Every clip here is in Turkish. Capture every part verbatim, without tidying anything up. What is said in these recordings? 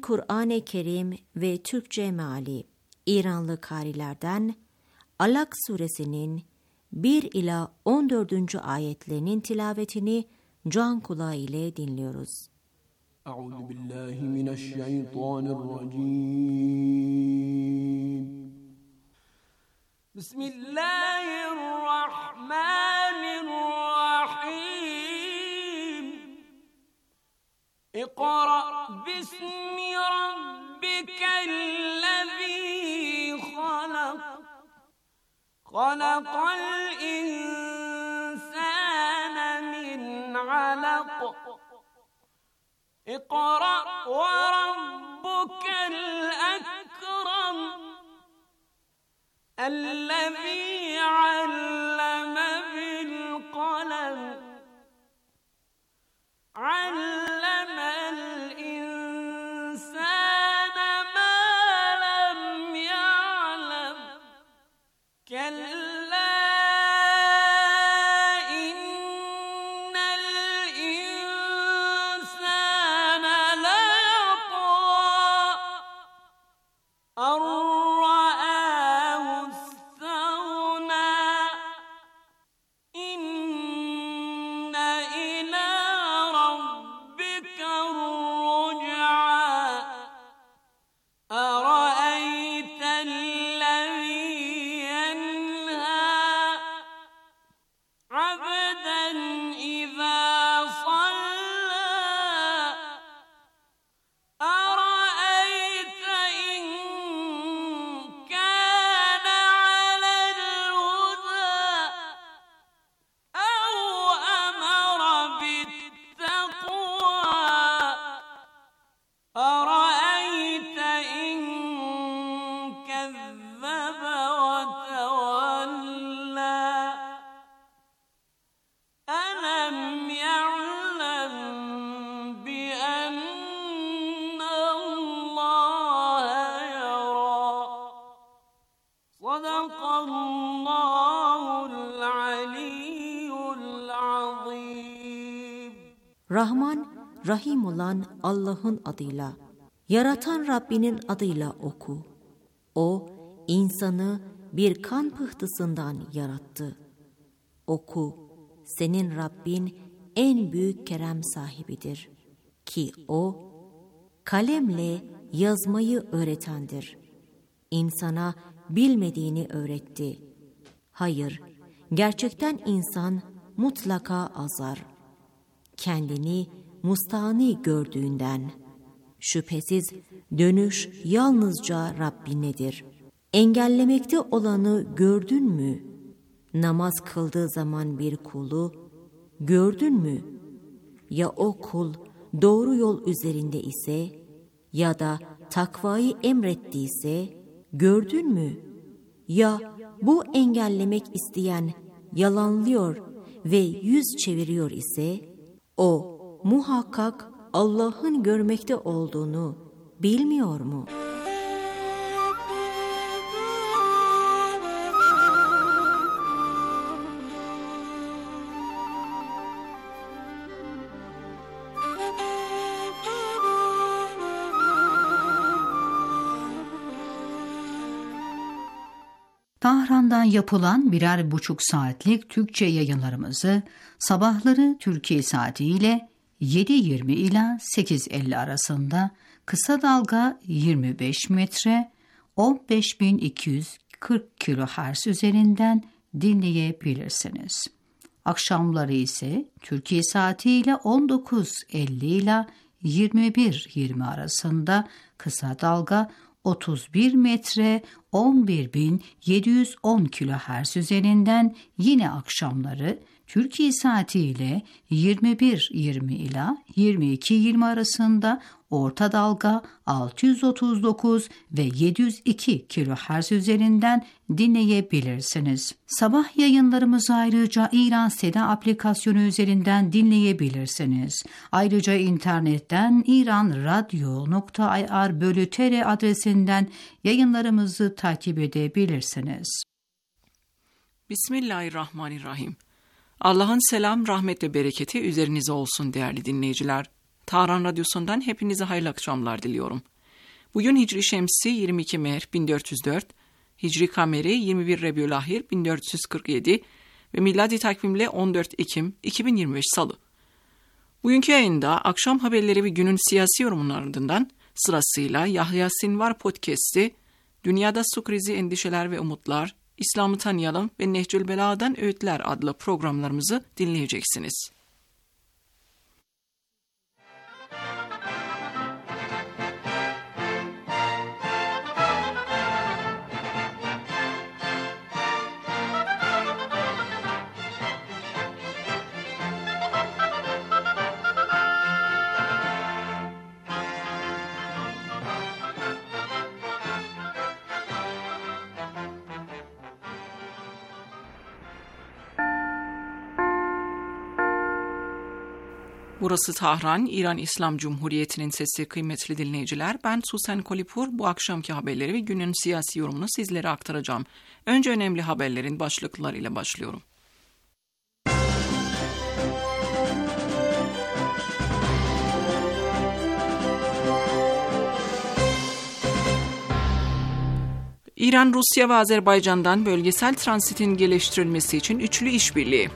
Kur'an-ı Kerim ve Türkçe meali İranlı karilerden Alak suresinin bir ila on dördüncü ayetlerinin tilavetini can kulağı ile dinliyoruz. Euzubillahimineşşeytanirracim. Bismillahirrahmanirrahim. İkra bismi rabbikellezî halak. Halakal insâne min alak. İkra ve rabbukel ekrem. Ellezî alleme bil kalem. Allemel insâne mâ lem ya'lem. Kellâ innel insâne leyatgâ. Ar-ra'âhu istaghnâ. İnne ilâ rabbike ar-ruc'a. Ara'eytellezî yenhâ. Abden izâ sallâ. Ara'eyte in kâne alel hudâ. Ev emara bittaqvâ. Ara'eyte in kezzebe ve tevellâ. Elem ya'lem bi ennallâhe yarâ. Sadakallâhu'l aliyyul azîm. Rahman, Rahim olan Allah'ın adıyla, yaratan Rabbinin adıyla oku. O, insanı bir kan pıhtısından yarattı. Oku, senin Rabbin en büyük kerem sahibidir. Ki o, kalemle yazmayı öğretendir. İnsana bilmediğini öğretti. Hayır, gerçekten insan mutlaka azar. Kendini mustağni gördüğünden. Şüphesiz dönüş yalnızca Rabbinedir. Engellemekte olanı gördün mü? Namaz kıldığı zaman bir kulu gördün mü? Ya o kul doğru yol üzerinde ise ya da takvayı emrettiyse gördün mü? Ya bu engellemek isteyen yalanlıyor ve yüz çeviriyor ise o muhakkak Allah'ın görmekte olduğunu bilmiyor mu? Tahran'dan yapılan birer buçuk saatlik Türkçe yayınlarımızı sabahları Türkiye saatiyle yedi yirmi ila sekiz elli arasında kısa dalga yirmi beş metre on beş bin iki yüz kırk kilohertz üzerinden dinleyebilirsiniz. Akşamları ise Türkiye saatiyle on dokuz elli ila yirmi bir yirmi arasında kısa dalga otuz bir metre on bir bin yedi yüz on kilohertz üzerinden yine akşamları Türkiye saatiyle yirmi bir yirmi ila yirmi iki yirmi arasında orta dalga altı yüz otuz dokuz ve yedi yüz iki kilohertz üzerinden dinleyebilirsiniz. Sabah yayınlarımızı ayrıca İran Seda aplikasyonu üzerinden dinleyebilirsiniz. Ayrıca internetten iranradio nokta ir bölü tr adresinden yayınlarımızı takip edebilirsiniz. Bismillahirrahmanirrahim. Allah'ın selam, rahmet ve bereketi üzerinize olsun değerli dinleyiciler. Tahran Radyosu'ndan hepinize hayırlı akşamlar diliyorum. Bugün Hicri Şemsi yirmi iki Mehr bin dört yüz dört, Hicri Kameri yirmi bir Rebiülahir bin dört yüz kırk yedi ve miladi takvimle on dört Ekim iki bin yirmi beş Salı. Bugünkü yayında akşam haberleri ve günün siyasi yorumunun ardından sırasıyla Yahya Sinvar Podcast'i, Dünyada Su Krizi, Endişeler ve Umutlar, İslam'ı Tanıyalım ve Nehcül Belaga'dan Öğütler adlı programlarımızı dinleyeceksiniz. Burası Tahran, İran İslam Cumhuriyeti'nin sesi kıymetli dinleyiciler. Ben Susan Kolipur. Bu akşamki haberleri ve günün siyasi yorumunu sizlere aktaracağım. Önce önemli haberlerin başlıklarıyla başlıyorum. İran, Rusya ve Azerbaycan'dan bölgesel transitin geliştirilmesi için üçlü işbirliği.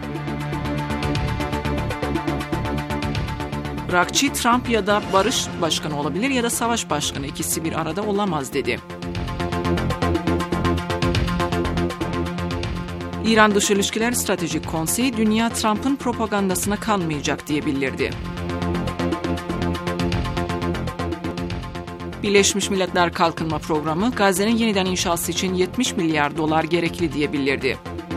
Rakçı, Trump ya da barış başkanı olabilir ya da savaş başkanı, ikisi bir arada olamaz dedi. İran Dış İlişkiler Stratejik Konseyi, dünya Trump'ın propagandasına kanmayacak diye bildirdi. Birleşmiş Milletler Kalkınma Programı, Gazze'nin yeniden inşası için yetmiş milyar dolar gerekli diye bildirdi.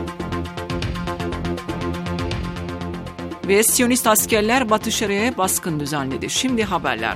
Ve Siyonist askerler Batı Şeria'ya baskın düzenledi. Şimdi haberler.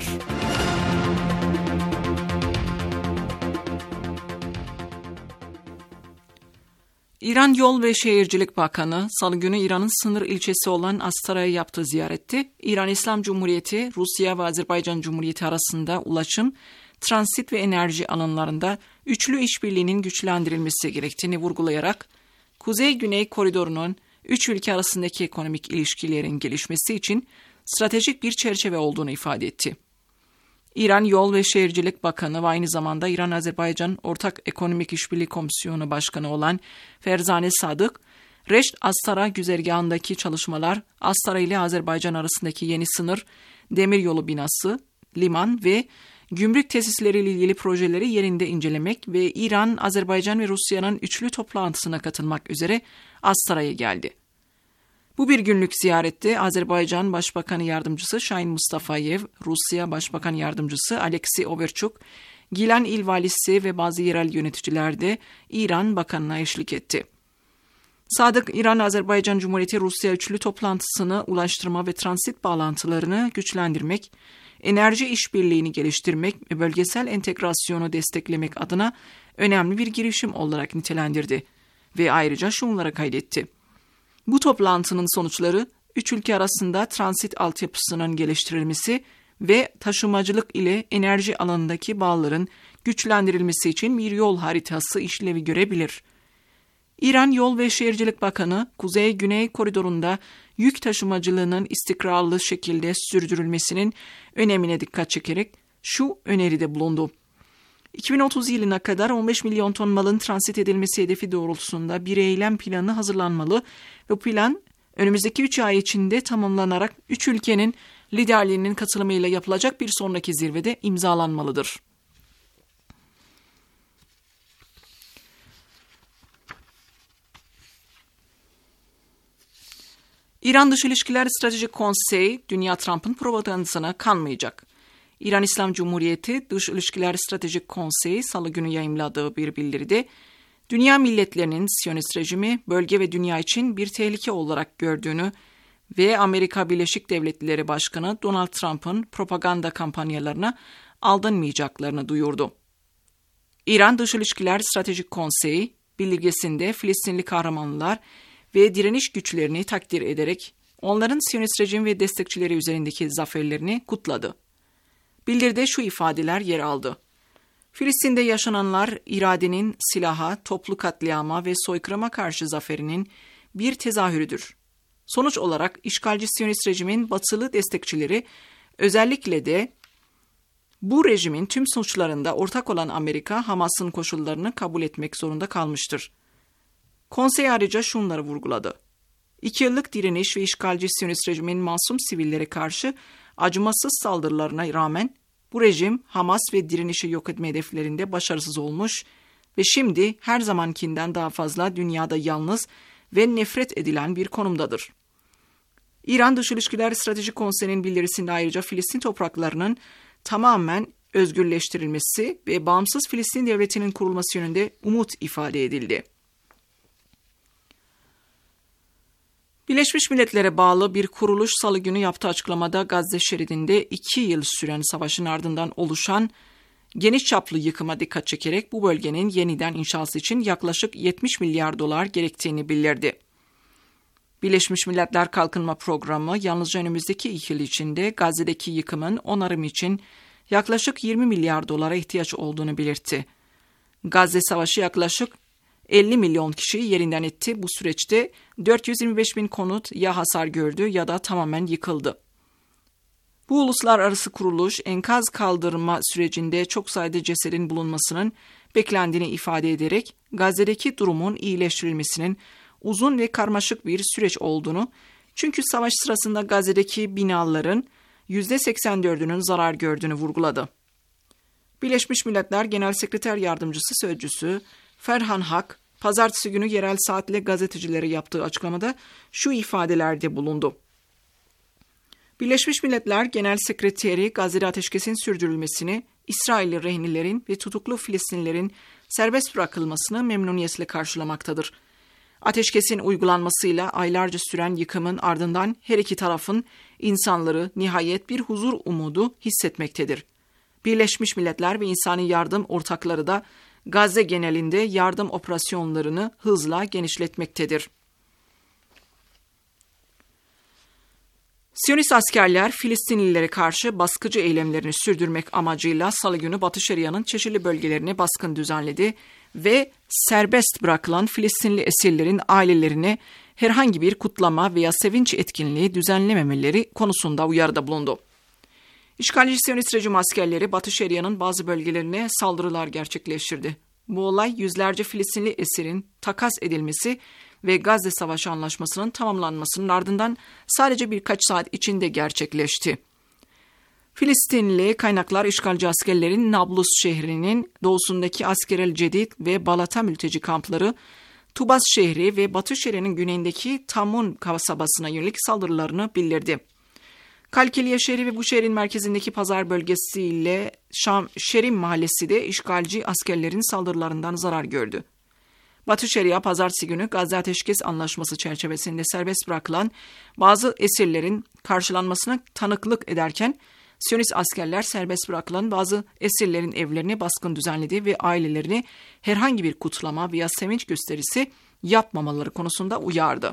İran Yol ve Şehircilik Bakanı, Salı günü İran'ın sınır ilçesi olan Astara'ya yaptığı ziyarette, İran İslam Cumhuriyeti, Rusya ve Azerbaycan Cumhuriyeti arasında ulaşım, transit ve enerji alanlarında üçlü işbirliğinin güçlendirilmesi gerektiğini vurgulayarak, Kuzey-Güney koridorunun üç ülke arasındaki ekonomik ilişkilerin gelişmesi için stratejik bir çerçeve olduğunu ifade etti. İran Yol ve Şehircilik Bakanı ve aynı zamanda İran-Azerbaycan Ortak Ekonomik İşbirliği Komisyonu Başkanı olan Ferzane Sadık, Reşt-Astara güzergahındaki çalışmalar, Astara ile Azerbaycan arasındaki yeni sınır, demiryolu binası, liman ve gümrük tesisleriyle ilgili projeleri yerinde incelemek ve İran, Azerbaycan ve Rusya'nın üçlü toplantısına katılmak üzere Astara'ya geldi. Bu bir günlük ziyarette Azerbaycan Başbakanı Yardımcısı Şahin Mustafayev, Rusya Başbakan Yardımcısı Alexey Overchuk, Gilan İl Valisi ve bazı yerel yöneticiler de İran Bakanı'na eşlik etti. Sadık, İran-Azerbaycan Cumhuriyeti-Rusya üçlü toplantısını ulaştırma ve transit bağlantılarını güçlendirmek, enerji işbirliğini geliştirmek ve bölgesel entegrasyonu desteklemek adına önemli bir girişim olarak nitelendirdi ve ayrıca şunları kaydetti. Bu toplantının sonuçları, üç ülke arasında transit altyapısının geliştirilmesi ve taşımacılık ile enerji alanındaki bağların güçlendirilmesi için bir yol haritası işlevi görebilir. İran Yol ve Şehircilik Bakanı, Kuzey-Güney koridorunda yük taşımacılığının istikrarlı şekilde sürdürülmesinin önemine dikkat çekerek şu öneride bulundu. iki bin otuz yılına kadar on beş milyon ton malın transit edilmesi hedefi doğrultusunda bir eylem planı hazırlanmalı ve bu plan önümüzdeki üç ay içinde tamamlanarak üç ülkenin liderliğinin katılımıyla yapılacak bir sonraki zirvede imzalanmalıdır. İran Dış İlişkiler Stratejik Konseyi, dünya Trump'ın propagandasına kanmayacak. İran İslam Cumhuriyeti Dış İlişkiler Stratejik Konseyi Salı günü yayımladığı bir bildiride, dünya milletlerinin Siyonist rejimi bölge ve dünya için bir tehlike olarak gördüğünü ve Amerika Birleşik Devletleri Başkanı Donald Trump'ın propaganda kampanyalarına aldanmayacaklarını duyurdu. İran Dış İlişkiler Stratejik Konseyi, bildirgesinde Filistinli kahramanlar ve direniş güçlerini takdir ederek onların Siyonist rejim ve destekçileri üzerindeki zaferlerini kutladı. Bildiride şu ifadeler yer aldı. Filistin'de yaşananlar iradenin silaha, toplu katliama ve soykırıma karşı zaferinin bir tezahürüdür. Sonuç olarak işgalci Siyonist rejimin batılı destekçileri özellikle de Bu rejimin tüm suçlarında ortak olan Amerika, Hamas'ın koşullarını kabul etmek zorunda kalmıştır. Konsey ayrıca şunları vurguladı. İki yıllık direniş ve işgalci Siyonist rejimin masum sivillere karşı acımasız saldırılarına rağmen bu rejim Hamas ve direnişi yok etme hedeflerinde başarısız olmuş ve şimdi her zamankinden daha fazla dünyada yalnız ve nefret edilen bir konumdadır. İran Dış İlişkiler Stratejik Konseyi'nin bildirisinde ayrıca Filistin topraklarının tamamen özgürleştirilmesi ve bağımsız Filistin devletinin kurulması yönünde umut ifade edildi. Birleşmiş Milletler'e bağlı bir kuruluş Salı günü yaptığı açıklamada Gazze şeridinde iki yıl süren savaşın ardından oluşan geniş çaplı yıkıma dikkat çekerek bu bölgenin yeniden inşası için yaklaşık yetmiş milyar dolar gerektiğini bildirdi. Birleşmiş Milletler Kalkınma Programı yalnızca önümüzdeki iki yıl içinde Gazze'deki yıkımın onarımı için yaklaşık yirmi milyar dolara ihtiyaç olduğunu belirtti. Gazze Savaşı yaklaşık elli milyon kişiyi yerinden etti. Bu süreçte dört yüz yirmi beş bin konut ya hasar gördü ya da tamamen yıkıldı. Bu uluslararası kuruluş enkaz kaldırma sürecinde çok sayıda cesedin bulunmasının beklendiğini ifade ederek Gazze'deki durumun iyileştirilmesinin uzun ve karmaşık bir süreç olduğunu, çünkü savaş sırasında Gazze'deki binaların yüzde seksen dördünün zarar gördüğünü vurguladı. Birleşmiş Milletler Genel Sekreter Yardımcısı Sözcüsü Ferhan Hak, pazartesi günü yerel saatle gazetecilere yaptığı açıklamada şu ifadelerde bulundu. Birleşmiş Milletler Genel Sekreteri Gazze'de ateşkesin sürdürülmesini, İsrailli rehinelerin ve tutuklu Filistinlilerin serbest bırakılmasını memnuniyetle karşılamaktadır. Ateşkesin uygulanmasıyla aylarca süren yıkımın ardından her iki tarafın insanları nihayet bir huzur umudu hissetmektedir. Birleşmiş Milletler ve insani yardım ortakları da Gazze genelinde yardım operasyonlarını hızla genişletmektedir. Siyonist askerler Filistinlilere karşı baskıcı eylemlerini sürdürmek amacıyla Salı günü Batı Şeria'nın çeşitli bölgelerine baskın düzenledi ve serbest bırakılan Filistinli esirlerin ailelerine herhangi bir kutlama veya sevinç etkinliği düzenlememeleri konusunda uyarıda bulundu. İşgalci Siyonist rejim askerleri Batı Şeria'nın bazı bölgelerine saldırılar gerçekleştirdi. Bu olay yüzlerce Filistinli esirin takas edilmesi ve Gazze Savaşı Anlaşması'nın tamamlanmasının ardından sadece birkaç saat içinde gerçekleşti. Filistinli kaynaklar işgalci askerlerin Nablus şehrinin doğusundaki Askerel Cedid ve Balata mülteci kampları, Tubas şehri ve Batı Şeria'nın güneyindeki Tamun kasabasına yönelik saldırılarını bildirdi. Kalkiliye şehri ve bu şehrin merkezindeki pazar bölgesiyle Şam Şerim mahallesi de işgalci askerlerin saldırılarından zarar gördü. Batı Şeria pazartesi günü Gazze Ateşkes Anlaşması çerçevesinde serbest bırakılan bazı esirlerin karşılanmasına tanıklık ederken Siyonist askerler serbest bırakılan bazı esirlerin evlerine baskın düzenledi ve ailelerini herhangi bir kutlama veya sevinç gösterisi yapmamaları konusunda uyardı.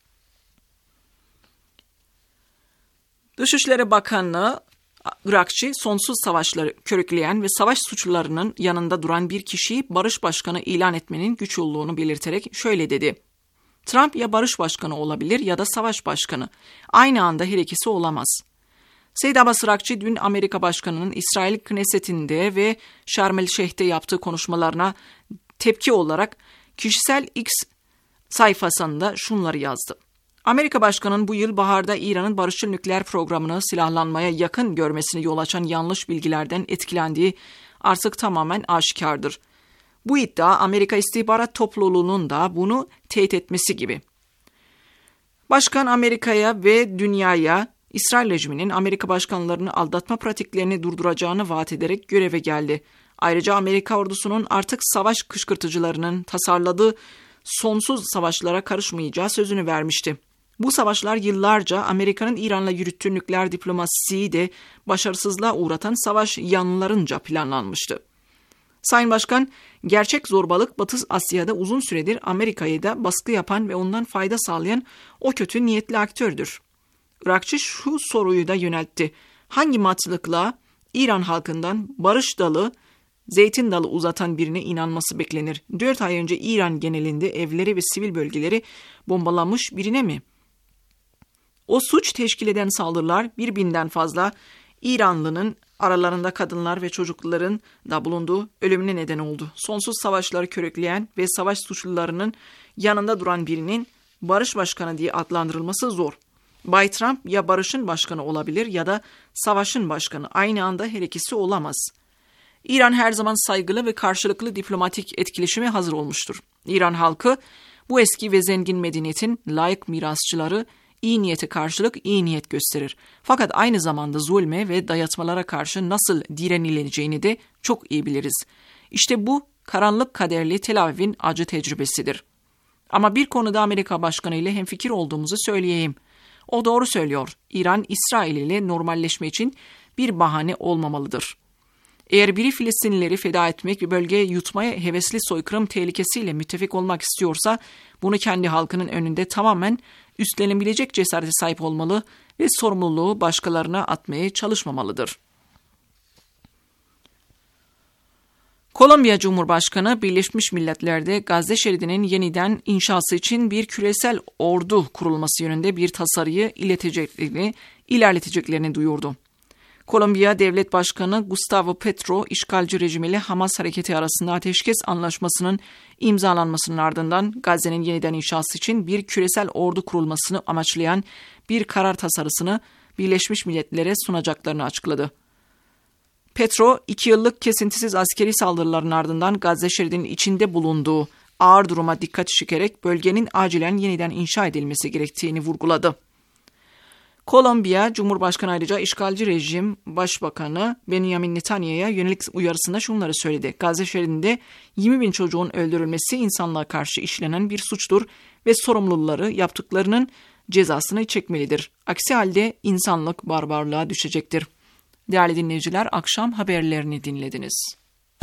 Dışişleri Bakanı Irakçı sonsuz savaşları körükleyen ve savaş suçlularının yanında duran bir kişiyi barış başkanı ilan etmenin güç olduğunu belirterek şöyle dedi. Trump ya barış başkanı olabilir ya da savaş başkanı. Aynı anda her ikisi olamaz. Seyyid Abbas Irakçı dün Amerika Başkanı'nın İsrail Knesset'inde ve Şarm el Şeyh'te yaptığı konuşmalarına tepki olarak kişisel X sayfasında şunları yazdı. Amerika Başkanı'nın bu yıl baharda İran'ın barışçıl nükleer programını silahlanmaya yakın görmesini yol açan yanlış bilgilerden etkilendiği artık tamamen aşikardır. Bu iddia Amerika İstihbarat Topluluğu'nun da bunu teyit etmesi gibi. Başkan Amerika'ya ve dünyaya İsrail rejiminin Amerika başkanlarını aldatma pratiklerini durduracağını vaat ederek göreve geldi. Ayrıca Amerika ordusunun artık savaş kışkırtıcılarının tasarladığı sonsuz savaşlara karışmayacağı sözünü vermişti. Bu savaşlar yıllarca Amerika'nın İran'la yürüttüğü nükleer diplomasiyi de başarısızlığa uğratan savaş yanlılarınca planlanmıştı. Sayın Başkan, gerçek zorbalık Batı Asya'da uzun süredir Amerika'ya da baskı yapan ve ondan fayda sağlayan o kötü niyetli aktördür. Irakçı şu soruyu da yöneltti. Hangi matlıkla İran halkından barış dalı, zeytin dalı uzatan birine inanması beklenir? Dört ay önce İran genelinde evleri ve sivil bölgeleri bombalanmış birine mi? O suç teşkil eden saldırılar bir binden fazla İranlı'nın aralarında kadınlar ve çocukların da bulunduğu ölümüne neden oldu. Sonsuz savaşları körükleyen ve savaş suçlularının yanında duran birinin barış başkanı diye adlandırılması zor. Bay Trump ya barışın başkanı olabilir ya da savaşın başkanı. Aynı anda her ikisi olamaz. İran her zaman saygılı ve karşılıklı diplomatik etkileşime hazır olmuştur. İran halkı bu eski ve zengin medeniyetin layık mirasçıları, iyi niyete karşılık iyi niyet gösterir. Fakat aynı zamanda zulme ve dayatmalara karşı nasıl direnileceğini de çok iyi biliriz. İşte bu karanlık kaderli Tel Aviv'in acı tecrübesidir. Ama bir konuda Amerika Başkanı ile hemfikir olduğumuzu söyleyeyim. O doğru söylüyor. İran, İsrail ile normalleşme için bir bahane olmamalıdır. Eğer biri Filistinlileri feda etmek ve bölgeye yutmaya hevesli soykırım tehlikesiyle müttefik olmak istiyorsa, bunu kendi halkının önünde tamamen üstlenebilecek cesarete sahip olmalı ve sorumluluğu başkalarına atmaya çalışmamalıdır. Kolombiya Cumhurbaşkanı, Birleşmiş Milletler'de Gazze şeridinin yeniden inşası için bir küresel ordu kurulması yönünde bir tasarıyı ileteceklerini, ilerleteceklerini duyurdu. Kolombiya Devlet Başkanı Gustavo Petro, işgalci rejimiyle Hamas hareketi arasında ateşkes anlaşmasının imzalanmasının ardından Gazze'nin yeniden inşası için bir küresel ordu kurulmasını amaçlayan bir karar tasarısını Birleşmiş Milletler'e sunacaklarını açıkladı. Petro, iki yıllık kesintisiz askeri saldırıların ardından Gazze şeridinin içinde bulunduğu ağır duruma dikkat çekerek bölgenin acilen yeniden inşa edilmesi gerektiğini vurguladı. Kolombiya Cumhurbaşkanı ayrıca işgalci rejim Başbakanı Benjamin Netanyahu'ya yönelik uyarısında şunları söyledi. Gazze şeridinde yirmi bin çocuğun öldürülmesi insanlığa karşı işlenen bir suçtur ve sorumluları yaptıklarının cezasını çekmelidir. Aksi halde insanlık barbarlığa düşecektir. Değerli dinleyiciler, akşam haberlerini dinlediniz.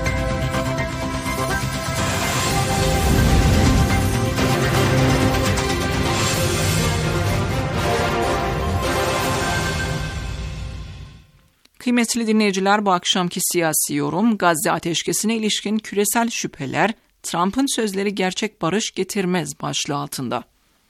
Kıymetli dinleyiciler, bu akşamki siyasi yorum, Gazze ateşkesine ilişkin küresel şüpheler, Trump'ın sözleri gerçek barış getirmez başlığı altında.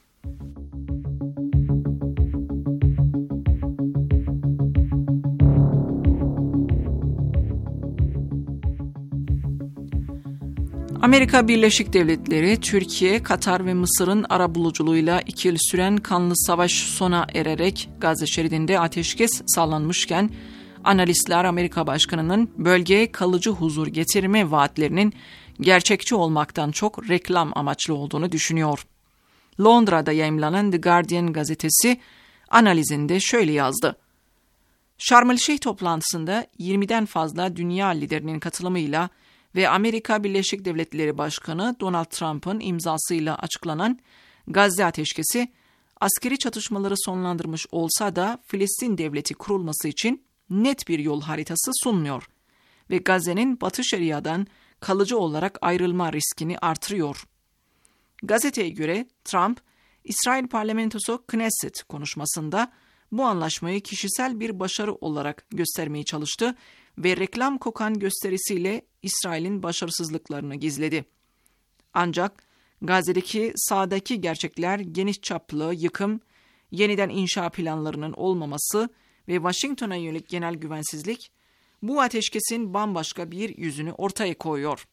Amerika Birleşik Devletleri, Türkiye, Katar ve Mısır'ın arabuluculuğuyla iki yıl süren kanlı savaş sona ererek Gazze şeridinde ateşkes sağlanmışken, analistler Amerika Başkanı'nın bölgeye kalıcı huzur getirme vaatlerinin gerçekçi olmaktan çok reklam amaçlı olduğunu düşünüyor. Londra'da yayımlanan The Guardian gazetesi analizinde şöyle yazdı. Şarm el-Şeyh toplantısında yirmiden fazla dünya liderinin katılımıyla ve Amerika Birleşik Devletleri Başkanı Donald Trump'ın imzasıyla açıklanan Gazze ateşkesi, askeri çatışmaları sonlandırmış olsa da Filistin devleti kurulması için net bir yol haritası sunmuyor ve Gazze'nin Batı Şeria'dan kalıcı olarak ayrılma riskini artırıyor. Gazeteye göre Trump, İsrail Parlamentosu Knesset konuşmasında bu anlaşmayı kişisel bir başarı olarak göstermeye çalıştı ve reklam kokan gösterisiyle İsrail'in başarısızlıklarını gizledi. Ancak Gazze'deki sahadaki gerçekler geniş çaplı yıkım, yeniden inşa planlarının olmaması ve Washington'a yönelik genel güvensizlik, bu ateşkesin bambaşka bir yüzünü ortaya koyuyor.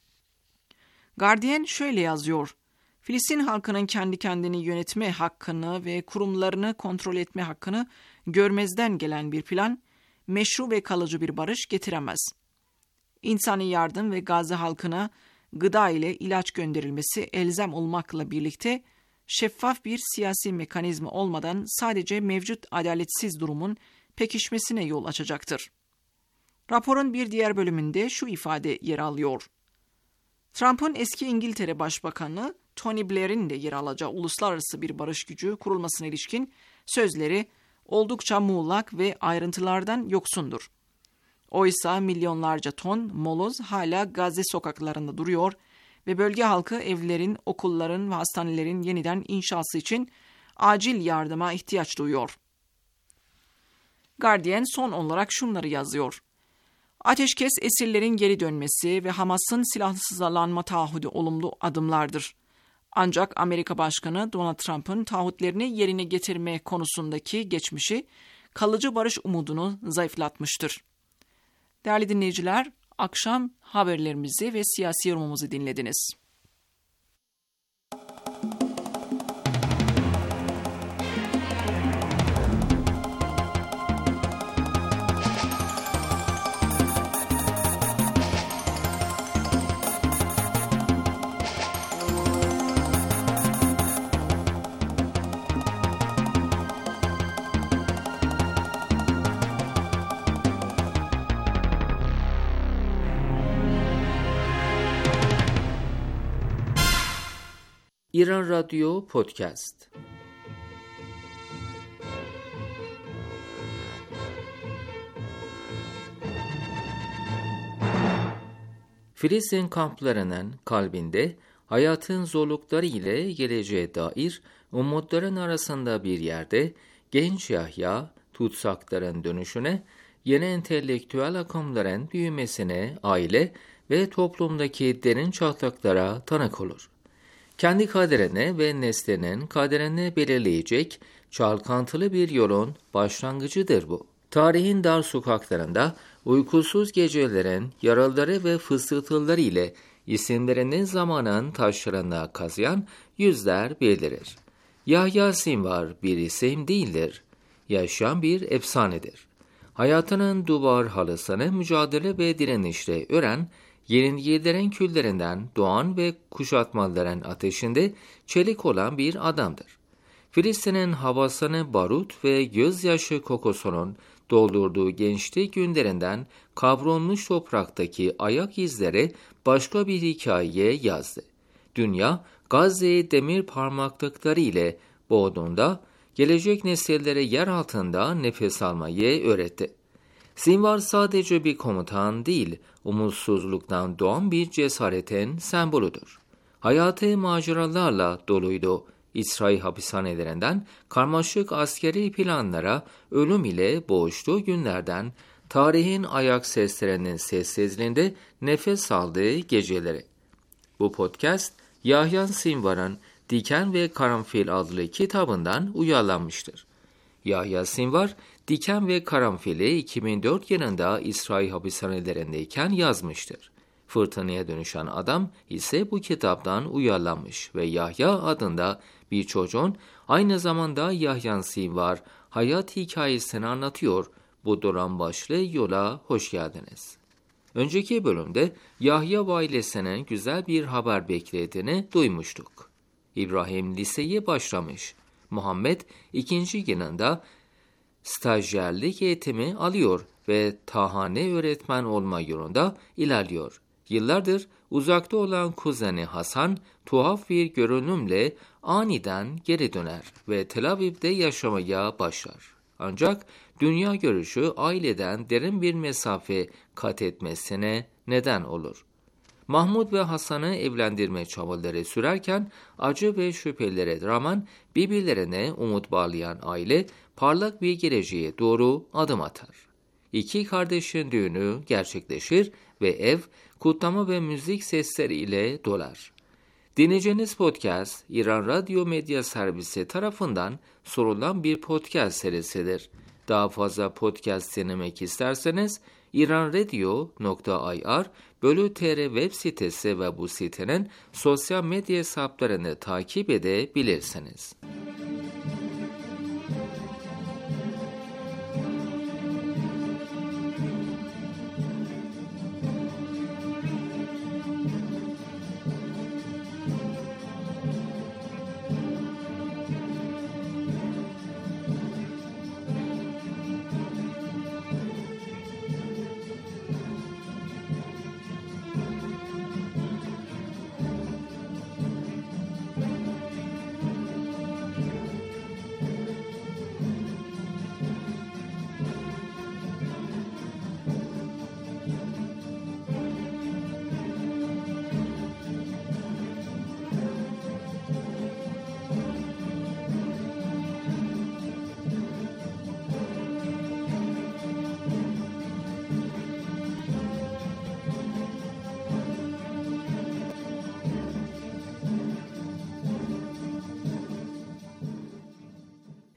Guardian şöyle yazıyor. Filistin halkının kendi kendini yönetme hakkını ve kurumlarını kontrol etme hakkını görmezden gelen bir plan, meşru ve kalıcı bir barış getiremez. İnsani yardım ve Gazze halkına gıda ile ilaç gönderilmesi elzem olmakla birlikte, şeffaf bir siyasi mekanizma olmadan sadece mevcut adaletsiz durumun pekişmesine yol açacaktır. Raporun bir diğer bölümünde şu ifade yer alıyor. Trump'ın eski İngiltere Başbakanı Tony Blair'in de yer alacağı uluslararası bir barış gücü kurulmasına ilişkin sözleri oldukça muğlak ve ayrıntılardan yoksundur. Oysa milyonlarca ton moloz hala Gazze sokaklarında duruyor ve bölge halkı evlerin, okulların ve hastanelerin yeniden inşası için acil yardıma ihtiyaç duyuyor. Guardian son olarak şunları yazıyor. Ateşkes, esirlerin geri dönmesi ve Hamas'ın silahsızlanma taahhüdü olumlu adımlardır. Ancak Amerika Başkanı Donald Trump'ın taahhütlerini yerine getirme konusundaki geçmişi kalıcı barış umudunu zayıflatmıştır. Değerli dinleyiciler, akşam haberlerimizi ve siyasi yorumumuzu dinlediniz. İran Radyo Podcast. Filistin kamplarının kalbinde hayatın zorlukları ile geleceğe dair umutların arasında bir yerde genç Yahya, tutsakların dönüşüne, yeni entelektüel akımların büyümesine, aile ve toplumdaki derin çatlaklara tanık olur. Kendi kaderine ve neslinin kaderini belirleyecek çalkantılı bir yolun başlangıcıdır bu. Tarihin dar sokaklarında uykusuz gecelerin yaraları ve fısıltıları ile isimlerini zamanın taşlarına kazıyan yüzler bildirir. Yahya Sinvar bir isim değildir, yaşayan bir efsanedir. Hayatının duvar halısını mücadele ve direnişle ören, yenilgilerin küllerinden doğan ve kuşatmaların ateşinde çelik olan bir adamdır. Filistin'in havasını barut ve gözyaşı kokusunun doldurduğu gençlik günlerinden kavrulmuş topraktaki ayak izleri başka bir hikayeye yazdı. Dünya, Gazze'yi demir parmaklıkları ile boğduğunda, gelecek nesillere yer altında nefes almayı öğretti. Sinvar sadece bir komutan değil, umutsuzluktan doğan bir cesaretin sembolüdür. Hayatı maceralarla doluydu. İsrail hapishanelerinden karmaşık askeri planlara, ölüm ile boğuştuğu günlerden, tarihin ayak seslerinin sessizliğinde nefes aldığı geceleri. Bu podcast, Yahya Sinvar'ın Diken ve Karanfil adlı kitabından uyarlanmıştır. Yahya Sinvar, Diken ve Karanfil'i iki bin dört yılında İsrail hapishanelerindeyken yazmıştır. Fırtınaya dönüşen adam ise bu kitaptan uyarlanmış ve Yahya adında bir çocuğun aynı zamanda Yahya Sinvar hayat hikayesini anlatıyor. Bu dolambaçlı yola hoş geldiniz. Önceki bölümde Yahya ve ailesinin güzel bir haber beklediğini duymuştuk. İbrahim liseye başlamış. Muhammed ikinci yılında stajyerlik eğitimi alıyor ve tahane öğretmen olma yolunda ilerliyor. Yıllardır uzakta olan kuzeni Hasan tuhaf bir görünümle aniden geri döner ve Tel Aviv'de yaşamaya başlar. Ancak dünya görüşü aileden derin bir mesafe kat etmesine neden olur. Mahmud ve Hasan'ı evlendirme çabaları sürerken acı ve şüphelere rağmen birbirlerine umut bağlayan aile parlak bir geleceğe doğru adım atar. İki kardeşin düğünü gerçekleşir ve ev kutlama ve müzik sesleriyle dolar. Dinleyeceğiniz podcast İran Radyo Medya Servisi tarafından sunulan bir podcast serisidir. Daha fazla podcast dinlemek isterseniz iranradio nokta ir bölü tr web sitesi ve bu sitenin sosyal medya hesaplarını takip edebilirsiniz.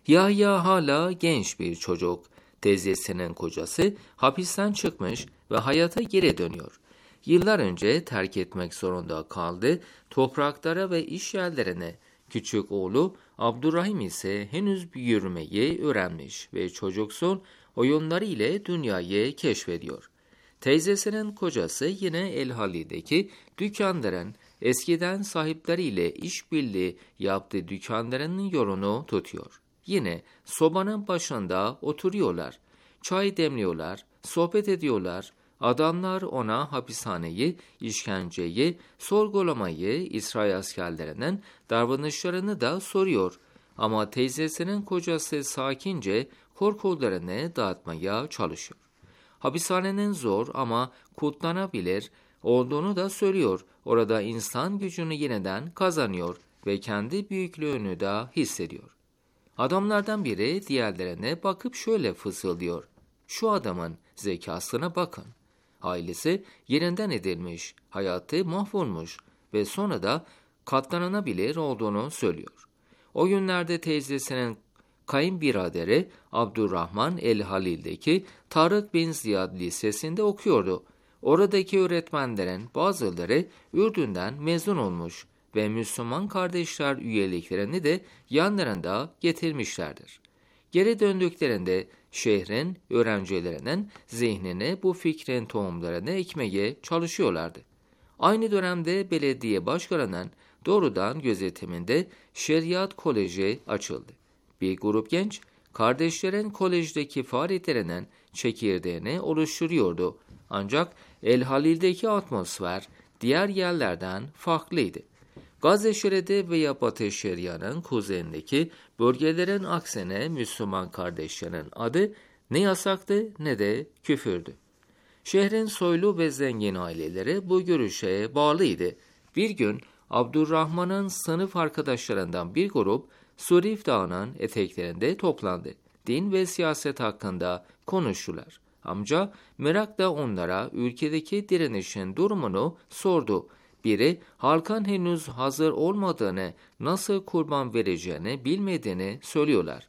Yahya hala genç bir çocuk. Teyzesinin kocası hapisten çıkmış ve hayata geri dönüyor. Yıllar önce terk etmek zorunda kaldı, topraklara ve iş yerlerine. Küçük oğlu Abdurrahim ise henüz yürümeyi öğrenmiş ve çocuksun oyunları ile dünyayı keşfediyor. Teyzesinin kocası yine El Halil'deki dükkanların eskiden sahipleriyle işbirliği yaptığı dükkanlarının yolunu tutuyor. Yine sobanın başında oturuyorlar, çay demliyorlar, sohbet ediyorlar. Adamlar ona hapishaneyi, işkenceyi, sorgulamayı, İsrail askerlerinin davranışlarını da soruyor. Ama teyzesinin kocası sakince korkularını dağıtmaya çalışıyor. Hapishanenin zor ama kutlanabilir olduğunu da söylüyor. Orada insan gücünü yeniden kazanıyor ve kendi büyüklüğünü de hissediyor. Adamlardan biri diğerlerine bakıp şöyle fısıldıyor. Şu adamın zekasına bakın. Ailesi yerinden edilmiş, hayatı mahvolmuş ve sonra da katlanabilir olduğunu söylüyor. O günlerde teyzesinin kayınbiraderi Abdurrahman El Halil'deki Tarık bin Ziyad Lisesi'nde okuyordu. Oradaki öğretmenlerin bazıları Ürdün'den mezun olmuş ve Müslüman kardeşler üyeliklerini de yanlarında getirmişlerdir. Geri döndüklerinde şehrin öğrencilerinin zihnine bu fikrin tohumlarını ekmeye çalışıyorlardı. Aynı dönemde belediye başkanının doğrudan gözetiminde Şeriat Koleji açıldı. Bir grup genç, kardeşlerin kolejdeki faaliyetlerinin çekirdeğini oluşturuyordu. Ancak El Halil'deki atmosfer diğer yerlerden farklıydı. Gazze Şeridi veya Batı Şeria'nın kuzeyindeki bölgelerin aksine Müslüman kardeşlerin adı ne yasaktı ne de küfürdü. Şehrin soylu ve zengin aileleri bu görüşe bağlıydı. Bir gün Abdurrahman'ın sınıf arkadaşlarından bir grup Surif Dağı'nın eteklerinde toplandı. Din ve siyaset hakkında konuştular. Amca merakla onlara ülkedeki direnişin durumunu sordu. Biri halkın henüz hazır olmadığını, nasıl kurban vereceğini bilmediğini söylüyorlar.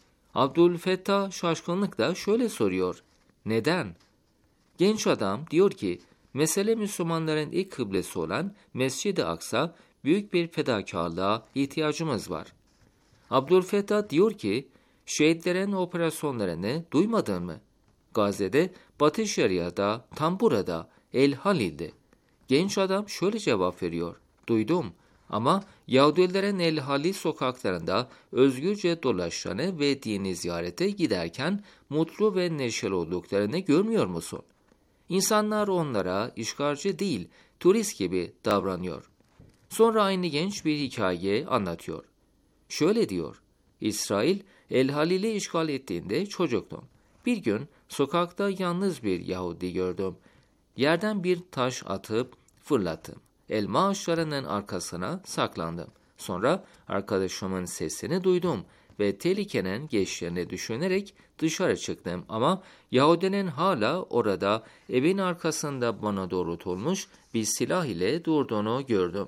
Abdülfettah şaşkınlıkla şöyle soruyor. Neden? Genç adam diyor ki, mesele Müslümanların ilk kıblesi olan Mescid-i Aksa, büyük bir fedakarlığa ihtiyacımız var. Abdülfettah diyor ki, şehitlerin operasyonlarını duymadın mı? Gazze'de, Batı Şeria'da, tam burada, El Halil'de. Genç adam şöyle cevap veriyor. Duydum ama Yahudilerin El Halil sokaklarında özgürce dolaşanı ve dini ziyarete giderken mutlu ve neşeli olduklarını görmüyor musun? İnsanlar onlara işgalci değil, turist gibi davranıyor. Sonra aynı genç bir hikaye anlatıyor. Şöyle diyor. İsrail El Halil'i işgal ettiğinde çocuktum. Bir gün sokakta yalnız bir Yahudi gördüm. Yerden bir taş atıp fırlattım. Elma ağaçlarının arkasına saklandım. Sonra arkadaşımın sesini duydum ve tehlikenin geçtiğini düşünerek dışarı çıktım. Ama Yahudinin hala orada evin arkasında bana doğrultulmuş bir silah ile durduğunu gördüm.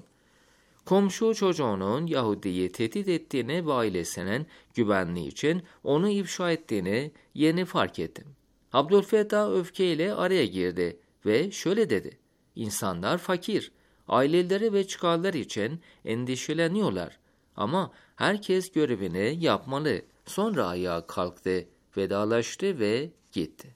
Komşu çocuğunun Yahudi'yi tehdit ettiğini ve ailesinin güvenliği için onu ifşa ettiğini yeni fark ettim. Abdülfettah öfkeyle araya girdi ve şöyle dedi. İnsanlar fakir, aileleri ve çıkarları için endişeleniyorlar. Ama herkes görevini yapmalı. Sonra ayağa kalktı, vedalaştı ve gitti.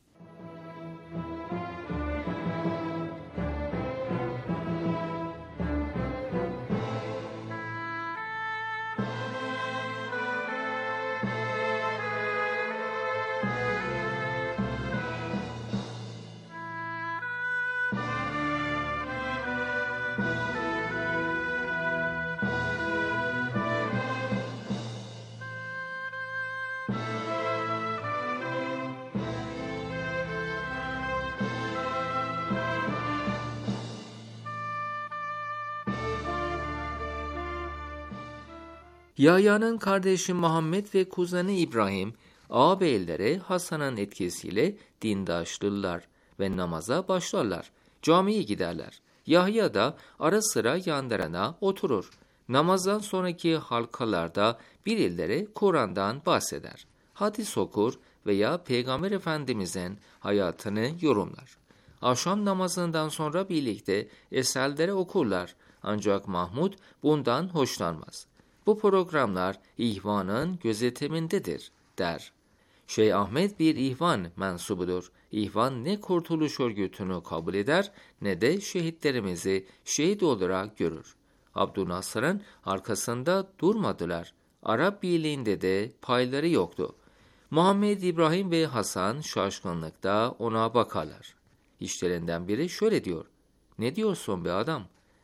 Yahya'nın kardeşi Muhammed ve kuzeni İbrahim, ağabeyleri Hasan'ın etkisiyle dindaşlılar ve namaza başlarlar. Camiye giderler. Yahya da ara sıra yanlarına oturur. Namazdan sonraki halkalarda birileri Kur'an'dan bahseder, hadis okur veya Peygamber Efendimiz'in hayatını yorumlar. Akşam namazından sonra birlikte eserleri okurlar. Ancak Mahmud bundan hoşlanmaz. Bu programlar ihvanın gözetimindedir, der. Şeyh Ahmet bir ihvan mensubudur. İhvan ne kurtuluş örgütünü kabul eder ne de şehitlerimizi şehit olarak görür. Abdülnasır'ın arkasında durmadılar. Arap Birliği'nde de payları yoktu. Muhammed, İbrahim ve Hasan şaşkınlıkta ona bakarlar. İşlerinden biri şöyle diyor: "Ne diyorsun be adam?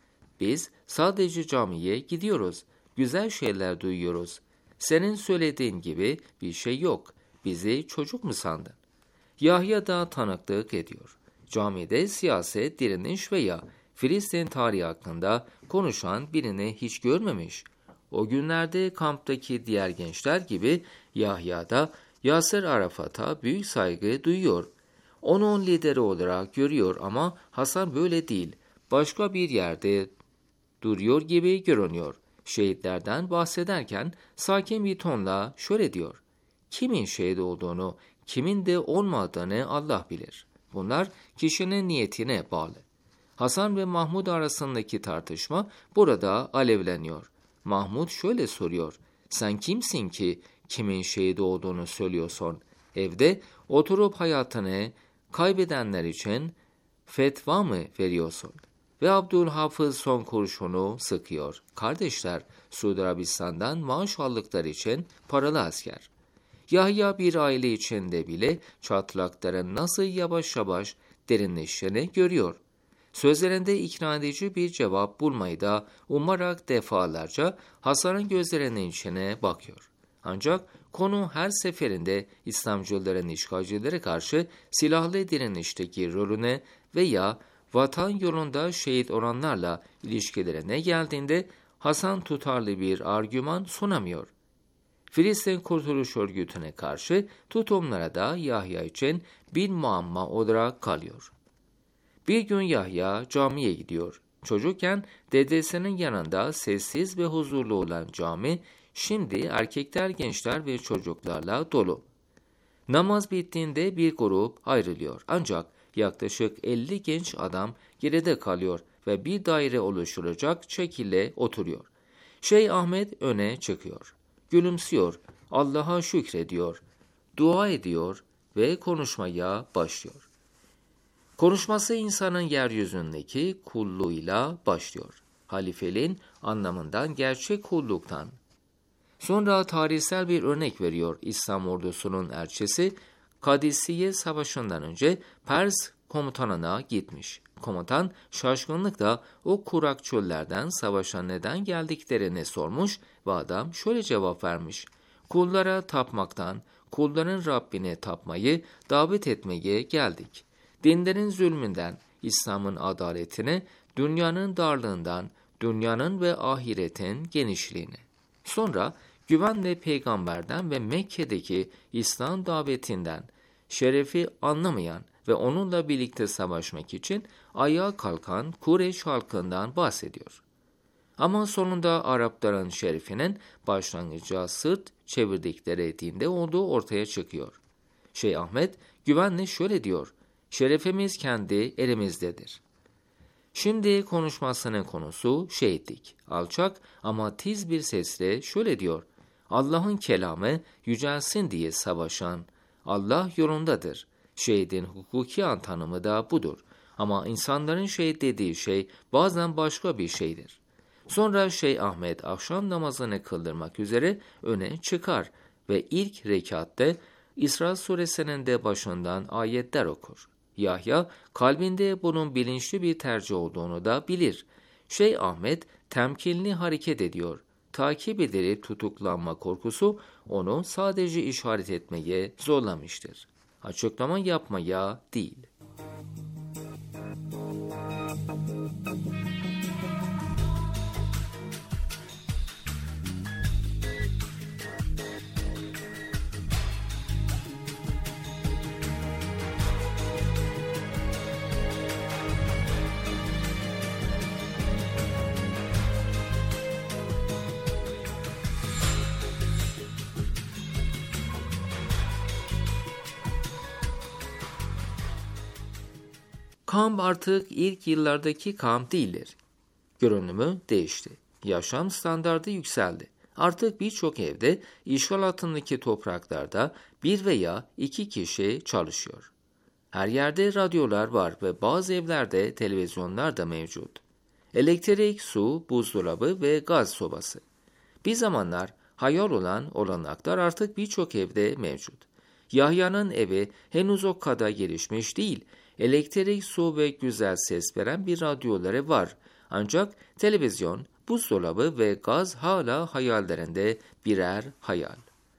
Biz sadece camiye gidiyoruz, güzel şeyler duyuyoruz. Senin söylediğin gibi bir şey yok. Bizi çocuk mu sandın?" Yahya da tanıklık ediyor. Camide siyaset, direniş veya Filistin tarihi hakkında konuşan birini hiç görmemiş. O günlerde kamptaki diğer gençler gibi Yahya da Yasir Arafat'a büyük saygı duyuyor. Onun lideri olarak görüyor ama Hasan böyle değil. Başka bir yerde duruyor gibi görünüyor. Şehitlerden bahsederken sakin bir tonla şöyle diyor: "Kimin şehit olduğunu, kimin de olmadığını Allah bilir. Bunlar kişinin niyetine bağlı." Hasan ve Mahmud arasındaki tartışma burada alevleniyor. Mahmud şöyle soruyor: "Sen kimsin ki kimin şehit olduğunu söylüyorsun? Evde oturup hayatını kaybedenler için fetva mı veriyorsun?" Ve Abdülhafız son kurşunu sıkıyor. Kardeşler Suudi Arabistan'dan maaş aldıkları için paralı asker. Yahya bir aile içinde bile çatlakların nasıl yavaş yavaş derinleştiğini görüyor. Sözlerinde ikna edici bir cevap bulmayı da umarak defalarca Hasan'ın gözlerinin içine bakıyor. Ancak konu her seferinde İslamcıların işgalcilere karşı silahlı direnişteki rolüne veya vatan yolunda şehit olanlarla ilişkilerine geldiğinde Hasan tutarlı bir argüman sunamıyor. Filistin Kurtuluş Örgütü'ne karşı tutumlara da Yahya için bir muamma olarak kalıyor. Bir gün Yahya camiye gidiyor. Çocukken dedesinin yanında sessiz ve huzurlu olan cami, şimdi erkekler, gençler ve çocuklarla dolu. Namaz bittiğinde bir grup ayrılıyor. Ancak yaklaşık elli genç adam geride kalıyor ve bir daire oluşturacak şekilde oturuyor. Şeyh Ahmet öne çıkıyor. Gülümsüyor, Allah'a şükrediyor, dua ediyor ve konuşmaya başlıyor. Konuşması insanın yeryüzündeki kulluğuyla başlıyor. Halifeliğin anlamından, gerçek kulluktan. Sonra tarihsel bir örnek veriyor. İslam ordusunun elçisi Kadisiye Savaşı'ndan önce Pers komutanına gitmiş. Komutan şaşkınlıkla o kurak çöllerden savaşa neden geldiklerini sormuş ve adam şöyle cevap vermiş: "Kullara tapmaktan, kulların Rabbine tapmayı davet etmeye geldik. Dinlerin zulmünden, İslam'ın adaletine, dünyanın darlığından, dünyanın ve ahiretin genişliğine." Sonra güvenle peygamberden ve Mekke'deki İslam davetinden, şerefi anlamayan ve onunla birlikte savaşmak için ayağa kalkan Kureyş halkından bahsediyor. Ama sonunda Arapların şerefinin başlangıca sırt çevirdikleri dinde olduğu ortaya çıkıyor. Şeyh Ahmet güvenle şöyle diyor: "Şerefimiz kendi elimizdedir." Şimdi konuşmasının konusu şehitlik. Alçak ama tiz bir sesle şöyle diyor: "Allah'ın kelamı yücelsin diye savaşan Allah yolundadır. Şehidin hukuki tanımı da budur. Ama insanların şehit dediği şey bazen başka bir şeydir." Sonra Şeyh Ahmet akşam namazını kıldırmak üzere öne çıkar ve ilk rekatte İsra suresinin de başından ayetler okur. Yahya kalbinde bunun bilinçli bir tercih olduğunu da bilir. Şeyh Ahmet temkinli hareket ediyor. Takip edilip tutuklanma korkusu onu sadece işaret etmeye zorlamıştır. Açıklama yapmaya değil. Kamp artık ilk yıllardaki kamp değildir. Görünümü değişti. Yaşam standardı yükseldi. Artık birçok evde işgal altındaki topraklarda bir veya iki kişi çalışıyor. Her yerde radyolar var ve bazı evlerde televizyonlar da mevcut. Elektrik, su, buzdolabı ve gaz sobası. Bir zamanlar hayal olan olanaklar artık birçok evde mevcut. Yahya'nın evi henüz o kadar gelişmiş değil. Elektrik, su ve güzel ses veren bir radyoları var. Ancak televizyon, buzdolabı ve gaz hala hayallerinde birer hayal.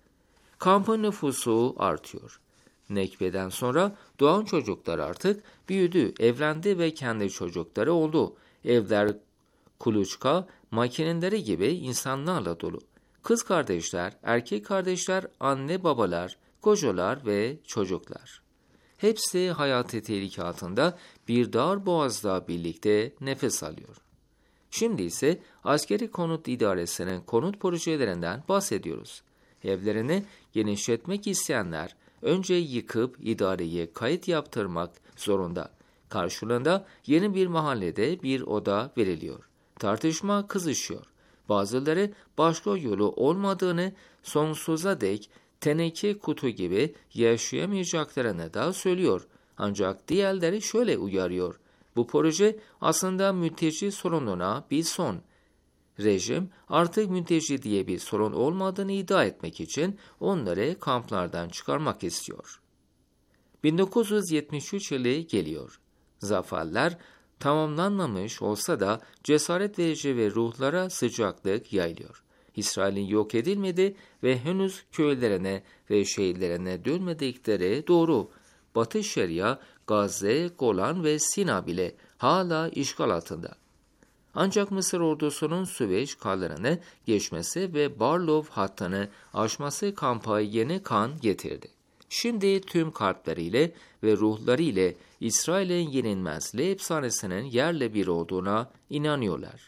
Kampın nüfusu artıyor. Nekbe'den sonra doğan çocuklar artık büyüdü, evlendi ve kendi çocukları oldu. Evler kuluçka, makineleri gibi insanlarla dolu. Kız kardeşler, erkek kardeşler, anne babalar, kocalar ve çocuklar. Hepsi hayatı tehlike altında bir dar boğazda birlikte nefes alıyor. Şimdi ise askeri konut idaresinin konut projelerinden bahsediyoruz. Evlerini genişletmek isteyenler önce yıkıp idareye kayıt yaptırmak zorunda. Karşılığında yeni bir mahallede bir oda veriliyor. Tartışma kızışıyor. Bazıları başka yolu olmadığını, sonsuza dek teneke kutu gibi yaşayamayacaklarını da söylüyor. Ancak diğerleri şöyle uyarıyor. Bu proje aslında mülteci sorununa bir son. Rejim artık mülteci diye bir sorun olmadığını iddia etmek için onları kamplardan çıkarmak istiyor. bin dokuz yüz yetmiş üç yılı geliyor. Zaferler tamamlanmamış olsa da cesaret verici ve ruhlara sıcaklık yayılıyor. İsrail'in yok edilmedi ve henüz köylerine ve şehirlerine dönmedikleri doğru. Batı Şeria, Gazze, Golan ve Sina bile hala işgal altında. Ancak Mısır ordusunun Süveyş kanalını geçmesi ve Barlov hattını aşması kampa yeni kan getirdi. Şimdi tüm kalpleriyle ve ruhlarıyla İsrail'in yenilmezliği efsanesinin yerle bir olduğuna inanıyorlar.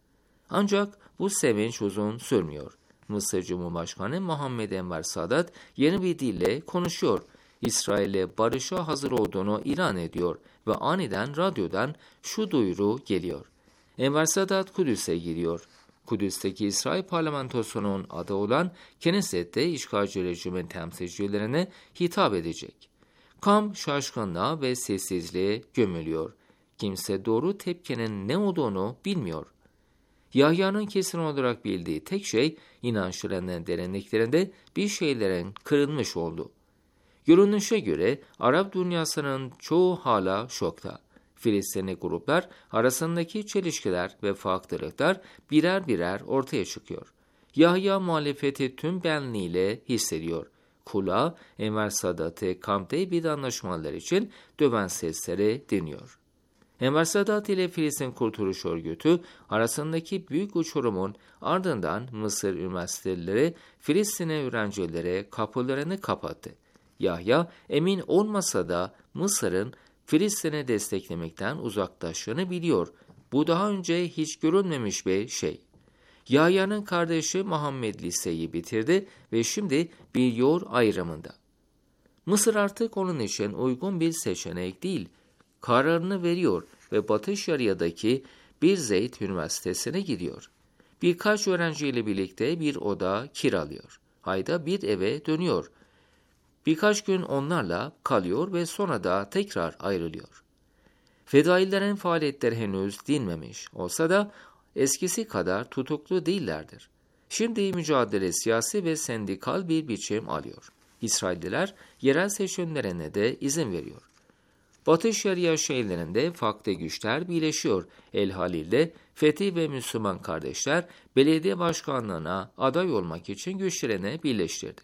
Ancak bu sevinç uzun sürmüyor. Mısır Cumhurbaşkanı Muhammed Enver Sadat yeni bir dille konuşuyor. İsrail'e barışa hazır olduğunu ilan ediyor ve aniden radyodan şu duyuru geliyor. Enver Sadat Kudüs'e gidiyor. Kudüs'teki İsrail parlamentosunun adı olan Knesset'te işgalci rejimin temsilcilerine hitap edecek. Kamp şaşkınlığa ve sessizliğe gömülüyor. Kimse doğru tepkinin ne olduğunu bilmiyor. Yahya'nın kesin olarak bildiği tek şey inançlarının derinliklerinde bir şeylerin kırılmış oldu. Görünüşe göre Arap dünyasının çoğu hala şokta. Filistinli gruplar arasındaki çelişkiler ve farklılıklar birer birer ortaya çıkıyor. Yahya muhalefeti tüm benliğiyle hissediyor. Kulağı Enver Sadat'ı Camp David anlaşmaları için döven sesleri dinliyor. Enver Sadat ile Filistin Kurtuluş Örgütü arasındaki büyük uçurumun ardından Mısır üniversiteleri Filistin'e öğrencilere kapılarını kapattı. Yahya emin olmasa da Mısır'ın Filistin'i desteklemekten uzaklaştığını biliyor. Bu daha önce hiç görülmemiş bir şey. Yahya'nın kardeşi Muhammed liseyi bitirdi ve şimdi bir yol ayrımında. Mısır artık onun için uygun bir seçenek değil. Kararını veriyor ve Batı Şeria'daki bir Zeyt Üniversitesi'ne gidiyor. Birkaç öğrenciyle birlikte bir oda kiralıyor. Ayda bir eve dönüyor. Birkaç gün onlarla kalıyor ve sonra da tekrar ayrılıyor. Fedailerin faaliyetleri henüz dinmemiş olsa da eskisi kadar tutuklu değillerdir. Şimdi mücadele siyasi ve sendikal bir biçim alıyor. İsrailliler yerel seçimlerine de izin veriyor. Batı Şeria şehirlerinde farklı güçler birleşiyor. El Halil'de Fethi ve Müslüman kardeşler belediye başkanlığına aday olmak için güçlerini birleştirdi.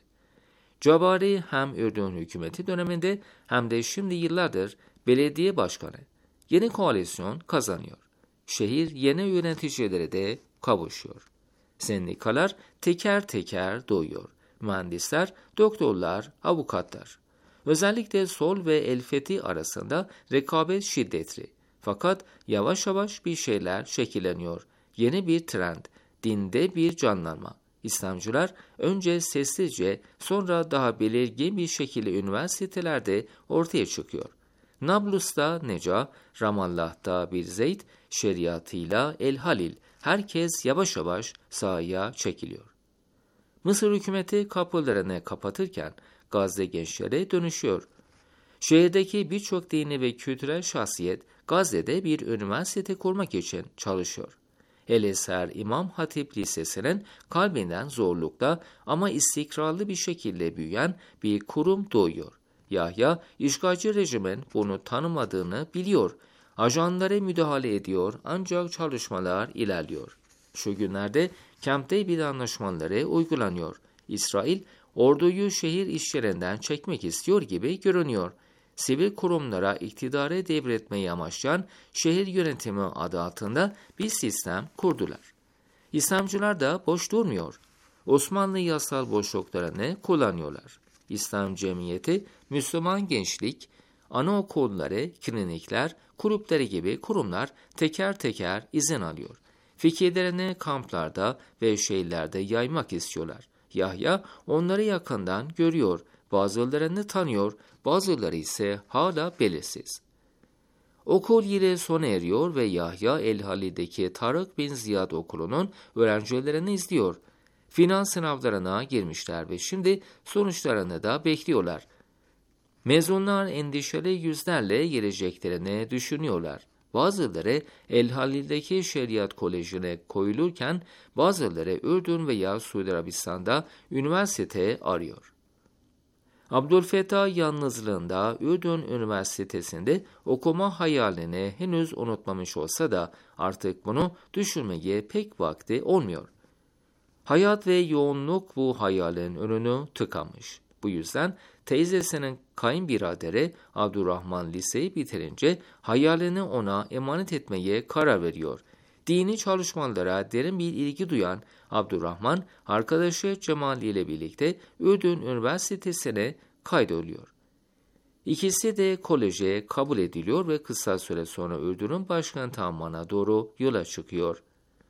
Cabari hem Ürdün hükümeti döneminde hem de şimdi yıllardır belediye başkanı. Yeni koalisyon kazanıyor. Şehir yeni yöneticilere de kavuşuyor. Sendikalar teker teker doğuyor. Mühendisler, doktorlar, avukatlar. Özellikle Sol ve El Fethi arasında rekabet şiddetli. Fakat yavaş yavaş bir şeyler şekilleniyor. Yeni bir trend, dinde bir canlanma. İslamcılar önce sessizce sonra daha belirgin bir şekilde üniversitelerde ortaya çıkıyor. Nablus'ta Neca, Ramallah'ta bir Zeyd, şeriatıyla El Halil, herkes yavaş yavaş sahaya çekiliyor. Mısır hükümeti kapılarını kapatırken Gazze gençlere dönüşüyor. Şehirdeki birçok dini ve kültürel şahsiyet Gazze'de bir üniversite kurmak için çalışıyor. El-Eser İmam Hatip Lisesi'nin kalbinden zorlukla ama istikrarlı bir şekilde büyüyen bir kurum doğuyor. Yahya, işgalci rejimin bunu tanımadığını biliyor. Ajanlara müdahale ediyor ancak çalışmalar ilerliyor. Şu günlerde Camp David anlaşmaları uygulanıyor. İsrail, orduyu şehir işlerinden çekmek istiyor gibi görünüyor. Sivil kurumlara iktidarı devretmeyi amaçlayan şehir yönetimi adı altında bir sistem kurdular. İslamcılar da boş durmuyor. Osmanlı yasal boşluklarını kullanıyorlar. İslam cemiyeti, Müslüman gençlik, anaokulları, klinikler, kulüpleri gibi kurumlar teker teker izin alıyor. Fikirlerini kamplarda ve şehirlerde yaymak istiyorlar. Yahya onları yakından görüyor, bazılarını tanıyor, bazıları ise hala belirsiz. Okul yılı sona eriyor ve Yahya El-Halil'deki Tarık bin Ziyad okulunun öğrencilerini izliyor. Final sınavlarına girmişler ve şimdi sonuçlarını da bekliyorlar. Mezunlar endişeli yüzlerle geleceklerini düşünüyorlar. Bazıları El-Halil'deki Şeriat Koleji'ne koyulurken bazıları Ürdün veya Suudi Arabistan'da üniversite arıyor. Abdülfettah yalnızlığında Ürdün Üniversitesi'nde okuma hayalini henüz unutmamış olsa da artık bunu düşünmeye pek vakti olmuyor. Hayat ve yoğunluk bu hayalin önünü tıkamış. Bu yüzden teyzesinin kayınbiraderi Abdurrahman liseyi bitirince hayalini ona emanet etmeye karar veriyor. Dini çalışmalara derin bir ilgi duyan Abdurrahman, arkadaşı Cemal ile birlikte Ürdün Üniversitesi'ne kaydoluyor. İkisi de koleje kabul ediliyor ve kısa süre sonra Ürdün'ün başkenti Amman'a doğru yola çıkıyor.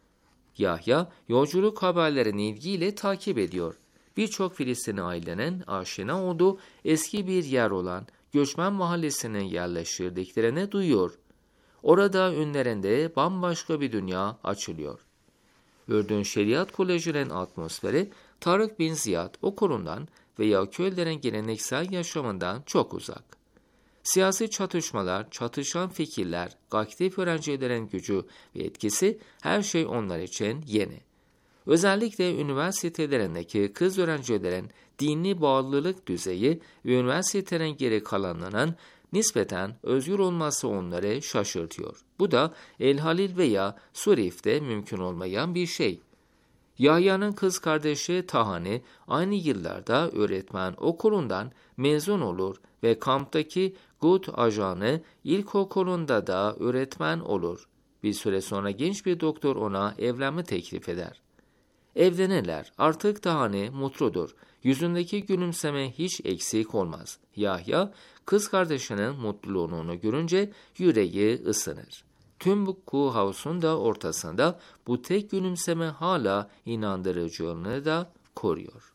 Yahya, yolculuk haberlerini ilgiyle takip ediyor. Birçok Filistinli ailenin aşina olduğu eski bir yer olan göçmen mahallesine yerleştirdiklerini duyuyor. Orada önlerinde bambaşka bir dünya açılıyor. Ürdün Şeriat Koleji'nin atmosferi Tarık bin Ziyad okulundan veya köylerin geleneksel yaşamından çok uzak. Siyasi çatışmalar, çatışan fikirler, aktif öğrencilerin gücü ve etkisi her şey onlar için yeni. Özellikle üniversitelerindeki kız öğrencilerin dini bağlılık düzeyi ve üniversitenin geri kalanlarının nispeten özgür olması onları şaşırtıyor. Bu da El-Halil veya Surif'te mümkün olmayan bir şey. Yahya'nın kız kardeşi Tahani aynı yıllarda öğretmen okulundan mezun olur ve kamptaki Gut ajanı ilkokulunda da öğretmen olur. Bir süre sonra genç bir doktor ona evlenme teklif eder. Evlenirler. Artık Tahani mutludur. Yüzündeki gülümseme hiç eksik olmaz. Yahya, kız kardeşinin mutluluğunu görünce yüreği ısınır. Tüm bu kuhavsun da ortasında bu tek gülümseme hala inandırıcılığını da koruyor.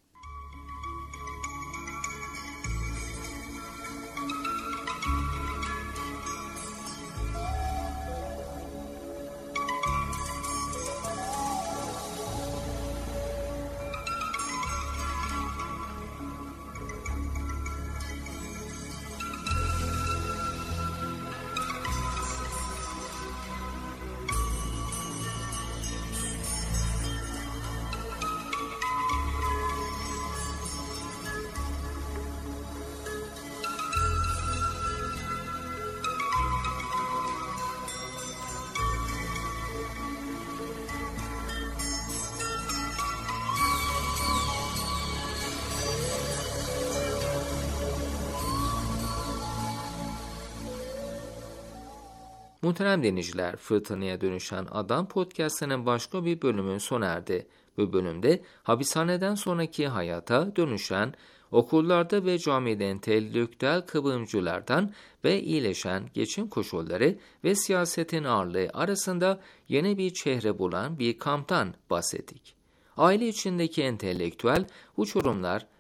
Muhterem dinleyiciler, Fırtınaya Dönüşen Adam podcast'ının başka bir bölümü sona erdi. Bu bölümde hapishaneden sonraki hayata dönüşen, okullarda ve camide entelektüel kıvımcılardan ve iyileşen geçim koşulları ve siyasetin ağırlığı arasında yeni bir çehre bulan bir kamptan bahsettik. Aile içindeki entelektüel uçurumlar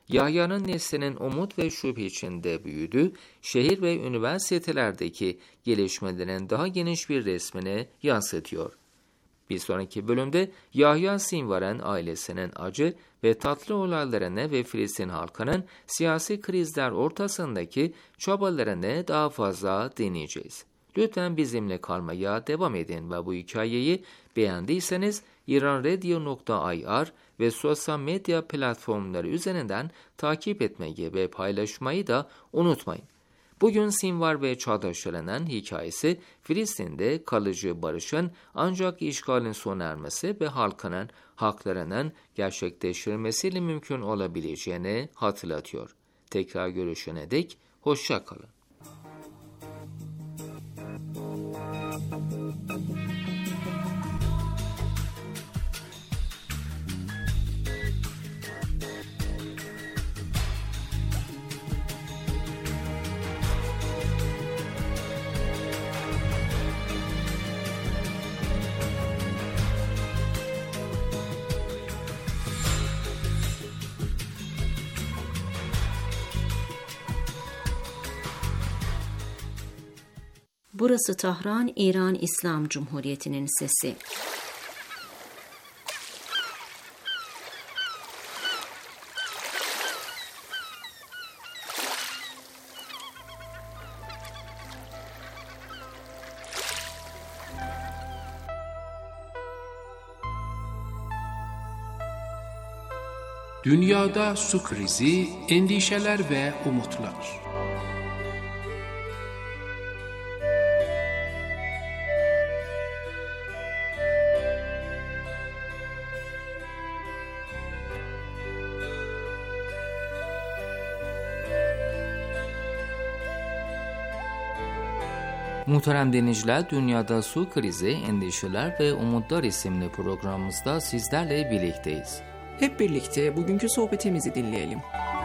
Yahya'nın neslinin umut ve şüphe içinde büyüdü, şehir ve üniversitelerdeki gelişmelerin daha geniş bir resmini yansıtıyor. Bir sonraki bölümde Yahya Sinvar'ın ailesinin acı ve tatlı olaylarını ve Filistin halkının siyasi krizler ortasındaki çabalarını daha fazla deneyeceğiz. Lütfen bizimle kalmaya devam edin ve bu hikayeyi beğendiyseniz iranradio nokta ir ve sosyal medya platformları üzerinden takip etmeyi ve paylaşmayı da unutmayın. Bugün Sinvar ve çağdaşlarının hikayesi Filistin'de kalıcı barışın ancak işgalin sona ermesi ve halkının haklarının gerçekleştirilmesiyle mümkün olabileceğini hatırlatıyor. Tekrar görüşene dek hoşça kalın. Burası Tahran, İran İslam Cumhuriyeti'nin sesi. Dünyada su krizi, endişeler ve umutlar. Muhterem dinleyiciler, Dünyada Su Krizi, Endişeler ve Umutlar isimli programımızda sizlerle birlikteyiz. Hep birlikte bugünkü sohbetimizi dinleyelim.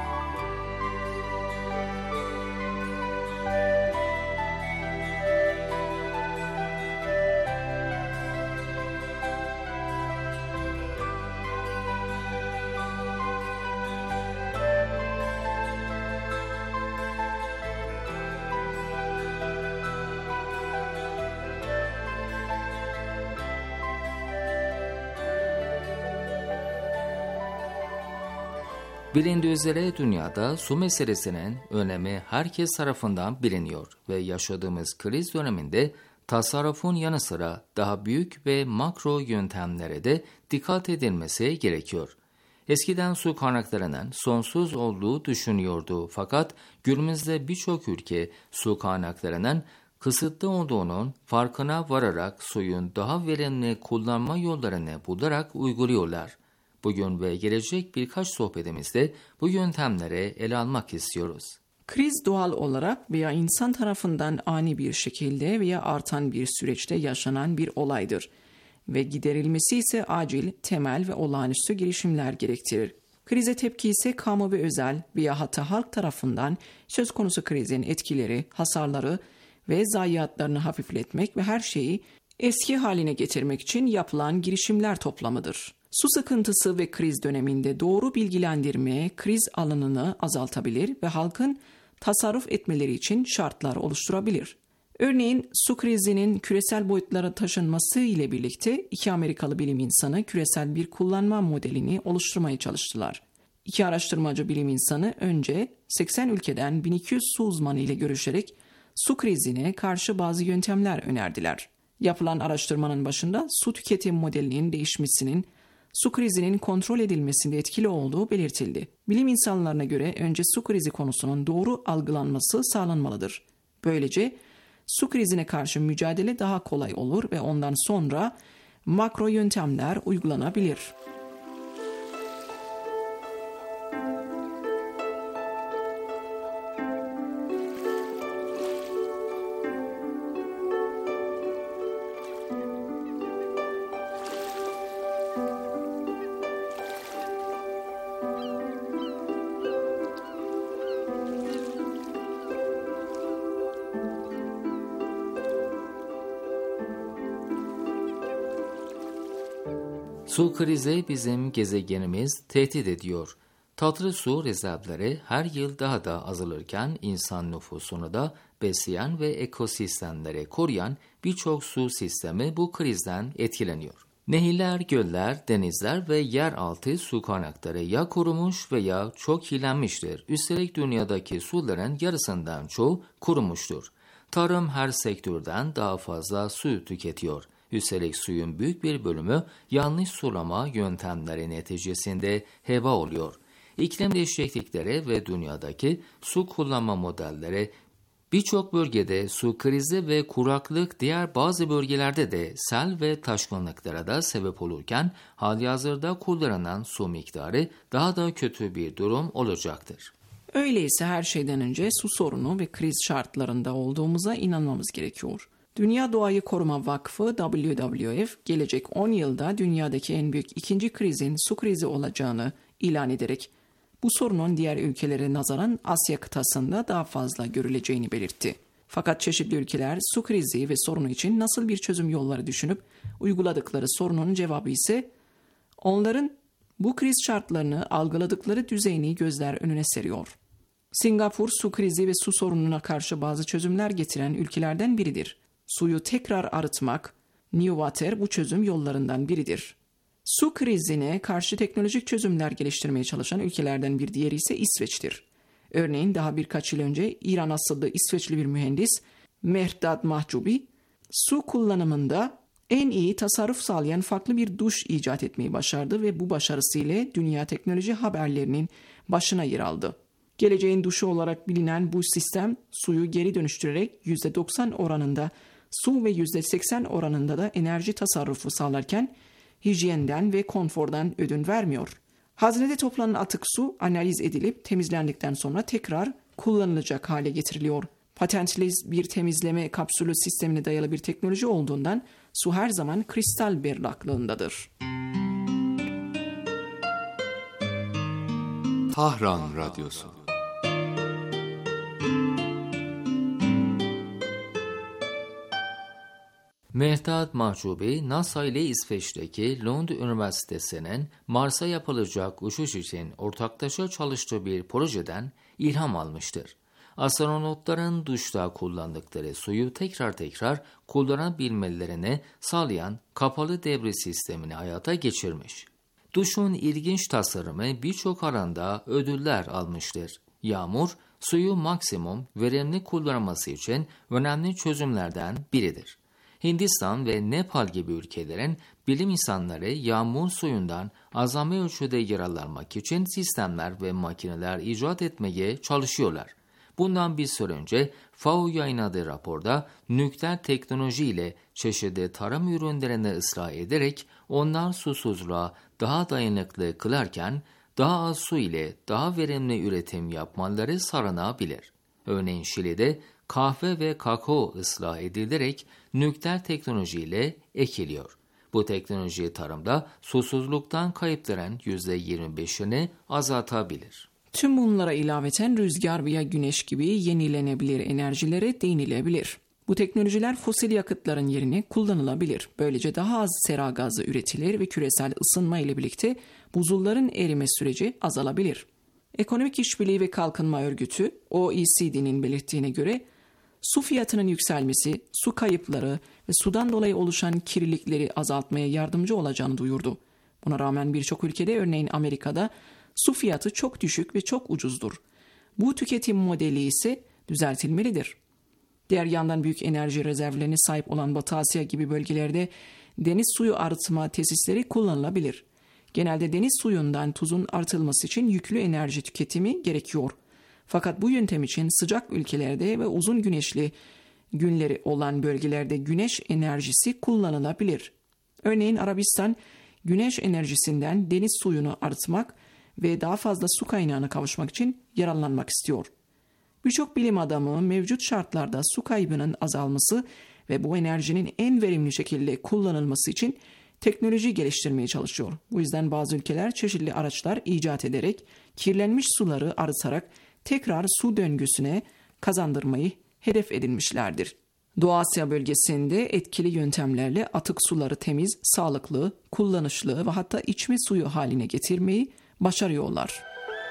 Bilindiği üzere dünyada su meselesinin önemi herkes tarafından biliniyor ve yaşadığımız kriz döneminde tasarrufun yanı sıra daha büyük ve makro yöntemlere de dikkat edilmesi gerekiyor. Eskiden su kaynaklarının sonsuz olduğu düşünüyordu, fakat günümüzde birçok ülke su kaynaklarının kısıtlı olduğunun farkına vararak suyun daha verimli kullanma yollarını bularak uyguluyorlar. Bugün ve gelecek birkaç sohbetimizde bu yöntemleri ele almak istiyoruz. Kriz doğal olarak veya insan tarafından ani bir şekilde veya artan bir süreçte yaşanan bir olaydır ve giderilmesi ise acil, temel ve olağanüstü girişimler gerektirir. Krize tepki ise kamu ve özel veya hatta halk tarafından söz konusu krizin etkileri, hasarları ve zayiatlarını hafifletmek ve her şeyi eski haline getirmek için yapılan girişimler toplamıdır. Su sıkıntısı ve kriz döneminde doğru bilgilendirme kriz alanını azaltabilir ve halkın tasarruf etmeleri için şartlar oluşturabilir. Örneğin su krizinin küresel boyutlara taşınması ile birlikte iki Amerikalı bilim insanı küresel bir kullanma modelini oluşturmaya çalıştılar. İki araştırmacı bilim insanı önce seksen ülkeden bin iki yüz su uzmanı ile görüşerek su krizine karşı bazı yöntemler önerdiler. Yapılan araştırmanın başında su tüketim modelinin değişmesinin su krizinin kontrol edilmesinde etkili olduğu belirtildi. Bilim insanlarına göre önce su krizi konusunun doğru algılanması sağlanmalıdır. Böylece su krizine karşı mücadele daha kolay olur ve ondan sonra makro yöntemler uygulanabilir. Su krizi bizim gezegenimiz tehdit ediyor. Tatlı su rezervleri her yıl daha da azalırken insan nüfusunu da besleyen ve ekosistemleri koruyan birçok su sistemi bu krizden etkileniyor. Nehirler, göller, denizler ve yeraltı su kaynakları ya kurumuş veya çok kirlenmiştir. Üstelik dünyadaki suların yarısından çoğu kurumuştur. Tarım her sektörden daha fazla su tüketiyor. Üstelik suyun büyük bir bölümü yanlış sulama yöntemleri neticesinde heba oluyor. İklim değişiklikleri ve dünyadaki su kullanma modelleri birçok bölgede su krizi ve kuraklık, diğer bazı bölgelerde de sel ve taşkınlıklara da sebep olurken halihazırda kullanılan su miktarı daha da kötü bir durum olacaktır. Öyleyse her şeyden önce su sorunu ve kriz şartlarında olduğumuza inanmamız gerekiyor. Dünya Doğayı Koruma Vakfı W W F gelecek on yılda dünyadaki en büyük ikinci krizin su krizi olacağını ilan ederek bu sorunun diğer ülkelere nazaran Asya kıtasında daha fazla görüleceğini belirtti. Fakat çeşitli ülkeler su krizi ve sorunu için nasıl bir çözüm yolları düşünüp uyguladıkları sorunun cevabı ise onların bu kriz şartlarını algıladıkları düzeyini gözler önüne seriyor. Singapur su krizi ve su sorununa karşı bazı çözümler getiren ülkelerden biridir. Suyu tekrar arıtmak, New Water bu çözüm yollarından biridir. Su krizine karşı teknolojik çözümler geliştirmeye çalışan ülkelerden bir diğeri ise İsveç'tir. Örneğin daha birkaç yıl önce İran asıllı İsveçli bir mühendis Mehdad Mahcubi, su kullanımında en iyi tasarruf sağlayan farklı bir duş icat etmeyi başardı ve bu başarısıyla dünya teknoloji haberlerinin başına yer aldı. Geleceğin duşu olarak bilinen bu sistem suyu geri dönüştürerek yüzde doksan oranında su ve yüzde seksen oranında da enerji tasarrufu sağlarken hijyenden ve konfordan ödün vermiyor. Haznede toplanan atık su analiz edilip temizlendikten sonra tekrar kullanılacak hale getiriliyor. Patentli bir temizleme kapsülü sistemine dayalı bir teknoloji olduğundan su her zaman kristal berraklığındadır. Tahran Radyosu. Mehdad Mahcubi, NASA ile İsveç'teki Lund Üniversitesi'nin Mars'a yapılacak uçuş için ortaklaşa çalıştığı bir projeden ilham almıştır. Astronotların duşta kullandıkları suyu tekrar tekrar kullanabilmelerini sağlayan kapalı devre sistemini hayata geçirmiş. Duşun ilginç tasarımı birçok alanda ödüller almıştır. Yağmur, suyu maksimum verimli kullanılması için önemli çözümlerden biridir. Hindistan ve Nepal gibi ülkelerin bilim insanları yağmur suyundan azami ölçüde yararlanmak için sistemler ve makineler icat etmeye çalışıyorlar. Bundan bir süre önce F A O yayınladığı raporda nükleer teknoloji ile çeşitli tarım ürünlerini ıslah ederek onlar susuzluğa daha dayanıklı kılarken daha az su ile daha verimli üretim yapmaları sağlanabilir. Örneğin Şili'de kahve ve kakao ıslah edilerek nükleer teknolojiyle ekiliyor. Bu teknoloji tarımda susuzluktan kayıpların yüzde yirmi beşini azaltabilir. Tüm bunlara ilaveten rüzgar veya güneş gibi yenilenebilir enerjilere değinilebilir. Bu teknolojiler fosil yakıtların yerine kullanılabilir. Böylece daha az sera gazı üretilir ve küresel ısınma ile birlikte buzulların erime süreci azalabilir. Ekonomik İşbirliği ve Kalkınma Örgütü O E C D'nin belirttiğine göre su fiyatının yükselmesi, su kayıpları ve sudan dolayı oluşan kirlilikleri azaltmaya yardımcı olacağını duyurdu. Buna rağmen birçok ülkede, örneğin Amerika'da, su fiyatı çok düşük ve çok ucuzdur. Bu tüketim modeli ise düzeltilmelidir. Diğer yandan büyük enerji rezervlerine sahip olan Batı Asya gibi bölgelerde deniz suyu arıtma tesisleri kullanılabilir. Genelde deniz suyundan tuzun artırılması için yüklü enerji tüketimi gerekiyor. Fakat bu yöntem için sıcak ülkelerde ve uzun güneşli günleri olan bölgelerde güneş enerjisi kullanılabilir. Örneğin Arabistan, güneş enerjisinden deniz suyunu arıtmak ve daha fazla su kaynağına kavuşmak için yararlanmak istiyor. Birçok bilim adamı mevcut şartlarda su kaybının azalması ve bu enerjinin en verimli şekilde kullanılması için teknoloji geliştirmeye çalışıyor. Bu yüzden bazı ülkeler çeşitli araçlar icat ederek kirlenmiş suları arıtarak tekrar su döngüsüne kazandırmayı hedef edinmişlerdir. Doğu Asya bölgesinde etkili yöntemlerle atık suları temiz, sağlıklı, kullanışlı ve hatta içme suyu haline getirmeyi başarıyorlar.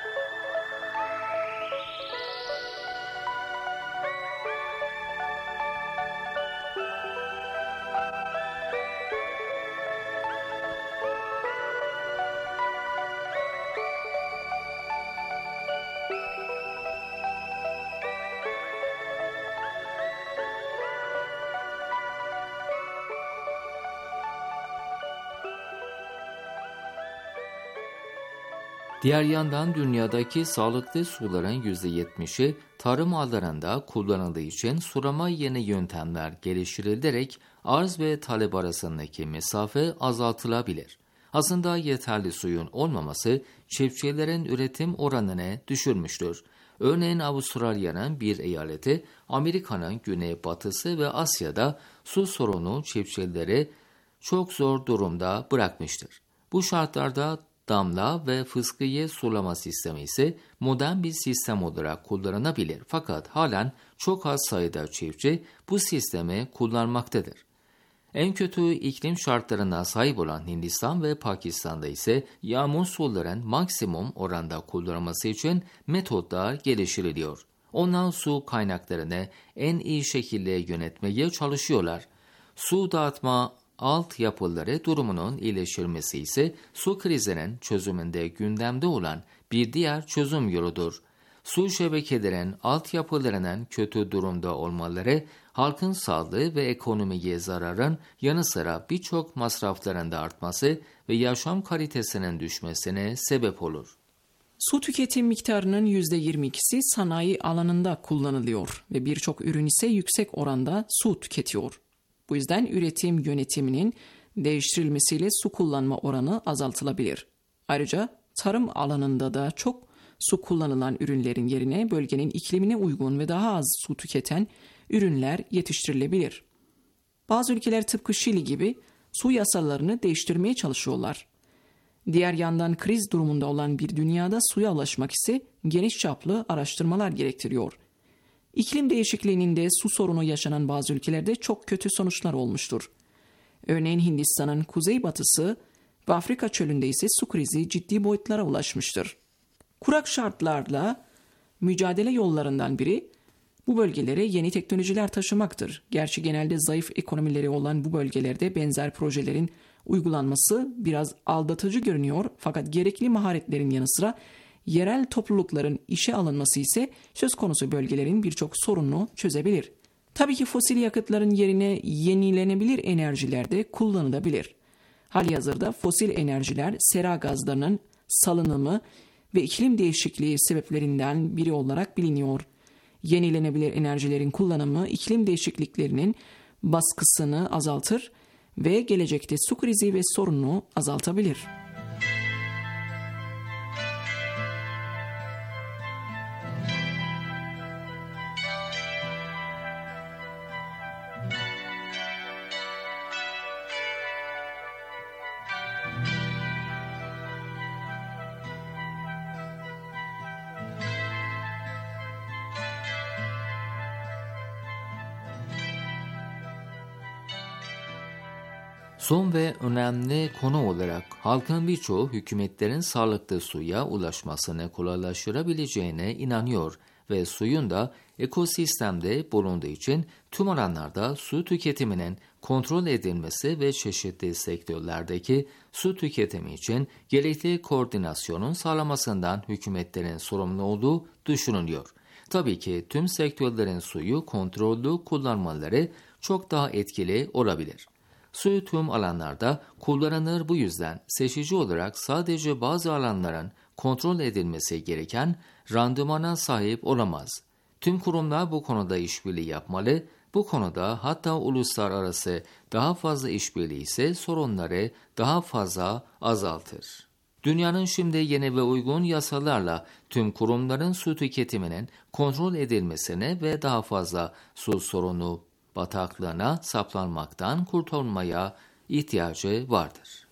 Diğer yandan dünyadaki sağlıklı suların yüzde yetmişi tarım alanlarında kullanıldığı için sulama yeni yöntemler geliştirilerek arz ve talep arasındaki mesafe azaltılabilir. Aslında yeterli suyun olmaması çiftçilerin üretim oranını düşürmüştür. Örneğin Avustralya'nın bir eyaleti, Amerika'nın güneybatısı ve Asya'da su sorunu çiftçileri çok zor durumda bırakmıştır. Bu şartlarda damla ve fıskiye sulama sistemi ise modern bir sistem olarak kullanılabilir. Fakat halen çok az sayıda çiftçi bu sistemi kullanmaktadır. En kötü iklim şartlarına sahip olan Hindistan ve Pakistan'da ise yağmur suların maksimum oranda kullanılması için metotlar geliştiriliyor. Onlar su kaynaklarını en iyi şekilde yönetmeye çalışıyorlar. Su dağıtma altyapıları durumunun iyileştirilmesi ise su krizinin çözümünde gündemde olan bir diğer çözüm yoludur. Su şebekelerin altyapılarının kötü durumda olmaları, halkın sağlığı ve ekonomiye zararın yanı sıra birçok masrafların da artması ve yaşam kalitesinin düşmesine sebep olur. Su tüketim miktarının yüzde yirmi ikisi sanayi alanında kullanılıyor ve birçok ürün ise yüksek oranda su tüketiyor. Bu yüzden üretim yönetiminin değiştirilmesiyle su kullanma oranı azaltılabilir. Ayrıca tarım alanında da çok su kullanılan ürünlerin yerine bölgenin iklimine uygun ve daha az su tüketen ürünler yetiştirilebilir. Bazı ülkeler tıpkı Şili gibi su yasalarını değiştirmeye çalışıyorlar. Diğer yandan kriz durumunda olan bir dünyada suya ulaşmak ise geniş çaplı araştırmalar gerektiriyor. İklim değişikliğinin de su sorunu yaşanan bazı ülkelerde çok kötü sonuçlar olmuştur. Örneğin Hindistan'ın kuzeybatısı ve Afrika çölünde ise su krizi ciddi boyutlara ulaşmıştır. Kurak şartlarla mücadele yollarından biri bu bölgelere yeni teknolojiler taşımaktır. Gerçi genelde zayıf ekonomileri olan bu bölgelerde benzer projelerin uygulanması biraz aldatıcı görünüyor, fakat gerekli maharetlerin yanı sıra yerel toplulukların işe alınması ise söz konusu bölgelerin birçok sorununu çözebilir. Tabii ki fosil yakıtların yerine yenilenebilir enerjiler de kullanılabilir. Halihazırda fosil enerjiler sera gazlarının salınımı ve iklim değişikliği sebeplerinden biri olarak biliniyor. Yenilenebilir enerjilerin kullanımı iklim değişikliklerinin baskısını azaltır ve gelecekte su krizi ve sorununu azaltabilir. Son ve önemli konu olarak halkın birçoğu hükümetlerin sağlıklı suya ulaşmasını kolaylaştırabileceğine inanıyor ve suyun da ekosistemde bulunduğu için tüm alanlarda su tüketiminin kontrol edilmesi ve çeşitli sektörlerdeki su tüketimi için gerekli koordinasyonun sağlamasından hükümetlerin sorumlu olduğu düşünülüyor. Tabii ki tüm sektörlerin suyu kontrollü kullanmaları çok daha etkili olabilir. Su tüm alanlarda kullanılır, bu yüzden seçici olarak sadece bazı alanların kontrol edilmesi gereken randımana sahip olamaz. Tüm kurumlar bu konuda işbirliği yapmalı, bu konuda hatta uluslararası daha fazla işbirliği ise sorunları daha fazla azaltır. Dünyanın şimdi yeni ve uygun yasalarla tüm kurumların su tüketiminin kontrol edilmesine ve daha fazla su sorunu bataklığına saplanmaktan kurtulmaya ihtiyacı vardır.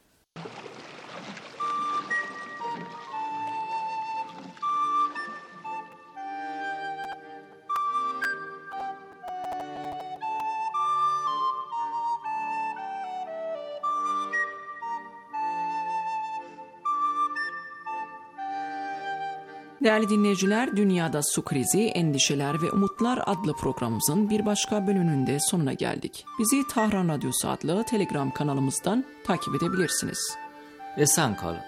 Değerli dinleyiciler, Dünyada Su Krizi, Endişeler ve Umutlar adlı programımızın bir başka bölümünde sonuna geldik. Bizi Tahran Radyosu adlı Telegram kanalımızdan takip edebilirsiniz. Esen kalın.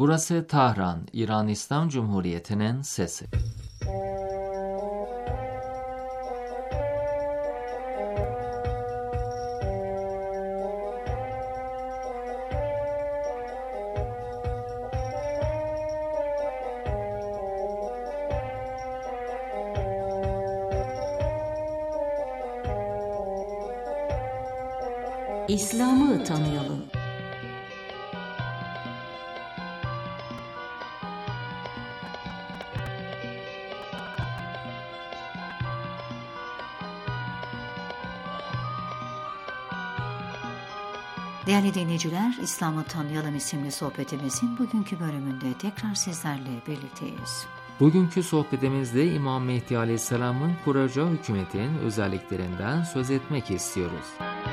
Burası Tahran, İran İslam Cumhuriyeti'nin sesi. İslam'ı tanıyalım. Değerli dinleyiciler, İslam'ı Tanıyalım isimli sohbetimizin bugünkü bölümünde tekrar sizlerle birlikteyiz. Bugünkü sohbetimizde İmam Mehdi Aleyhisselam'ın kuracağı hükümetin özelliklerinden söz etmek istiyoruz.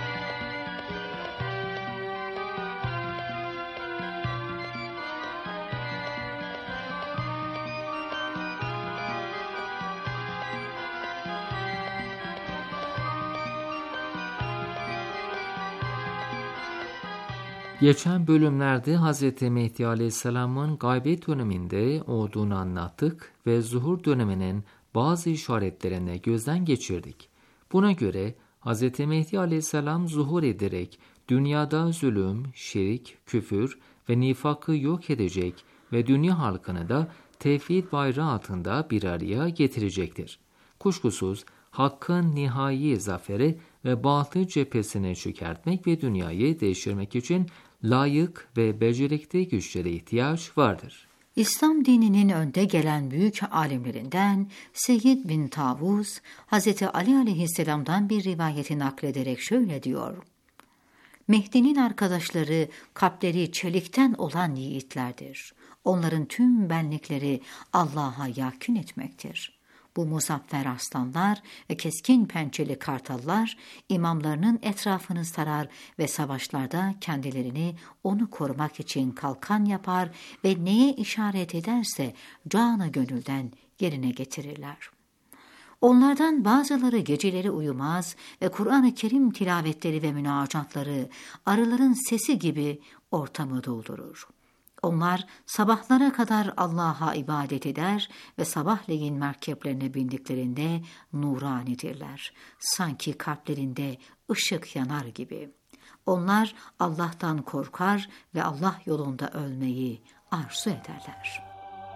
Geçen bölümlerde Hz. Mehdi Aleyhisselam'ın gaybet döneminde olduğunu anlattık ve zuhur döneminin bazı işaretlerini gözden geçirdik. Buna göre Hz. Mehdi Aleyhisselam zuhur ederek dünyada zulüm, şirk, küfür ve nifakı yok edecek ve dünya halkını da tevhid bayrağı altında bir araya getirecektir. Kuşkusuz hakkın nihai zaferi ve batıl cephesine çökertmek ve dünyayı değiştirmek için layık ve becerikli güçlere ihtiyaç vardır. İslam dininin önde gelen büyük alimlerinden Seyyid bin Tavus, Hz. Ali aleyhisselamdan bir rivayeti naklederek şöyle diyor: Mehdi'nin arkadaşları kalpleri çelikten olan yiğitlerdir. Onların tüm benlikleri Allah'a yakın etmektir. Bu muzaffer aslanlar ve keskin pençeli kartallar imamlarının etrafını sarar ve savaşlarda kendilerini onu korumak için kalkan yapar ve neye işaret ederse canı gönülden yerine getirirler. Onlardan bazıları geceleri uyumaz ve Kur'an-ı Kerim tilavetleri ve münacatları arıların sesi gibi ortamı doldurur. Onlar sabahlara kadar Allah'a ibadet eder ve sabahleyin merkeplerine bindiklerinde nuranidirler. Sanki kalplerinde ışık yanar gibi. Onlar Allah'tan korkar ve Allah yolunda ölmeyi arzu ederler.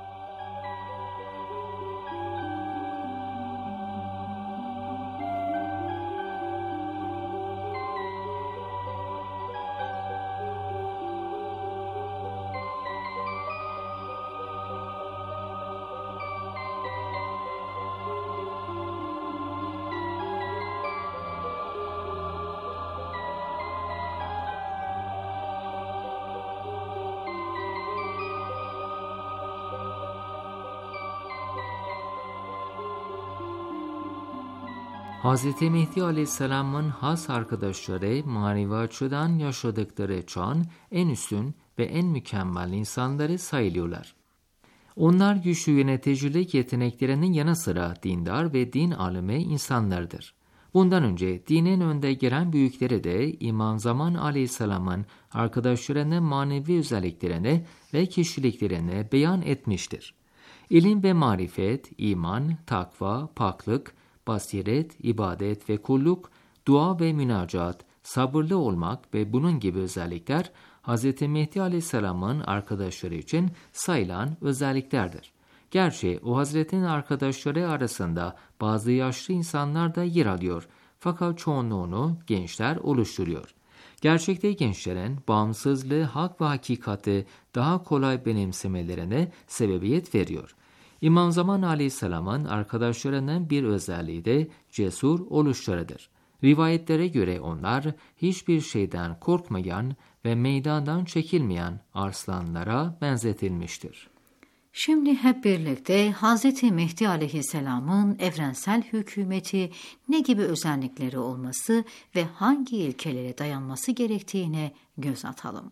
Hz. Mehdi Aleyhisselam'ın has arkadaşları manevi açıdan yaşadıkları çağın en üstün ve en mükemmel insanları sayılıyorlar. Onlar güçlü yöneticilik yeteneklerinin yanı sıra dindar ve din alimi insanlardır. Bundan önce dinin önde gelen büyükleri de İmam Zaman Aleyhisselam'ın arkadaşlarının manevi özelliklerini ve kişiliklerini beyan etmiştir. İlim ve marifet, iman, takva, paklık, basiret, ibadet ve kulluk, dua ve münacat, sabırlı olmak ve bunun gibi özellikler Hz. Mehdi Aleyhisselam'ın arkadaşları için sayılan özelliklerdir. Gerçi o Hazret'in arkadaşları arasında bazı yaşlı insanlar da yer alıyor fakat çoğunluğunu gençler oluşturuyor. Gerçekte gençlerin bağımsızlığı, hak ve hakikati daha kolay benimsemelerine sebebiyet veriyor. İmam Zaman Aleyhisselam'ın arkadaşlarının bir özelliği de cesur oluşlarıdır. Rivayetlere göre onlar hiçbir şeyden korkmayan ve meydandan çekilmeyen arslanlara benzetilmiştir. Şimdi hep birlikte Hz. Mehdi Aleyhisselam'ın evrensel hükümeti ne gibi özellikleri olması ve hangi ilkelere dayanması gerektiğine göz atalım.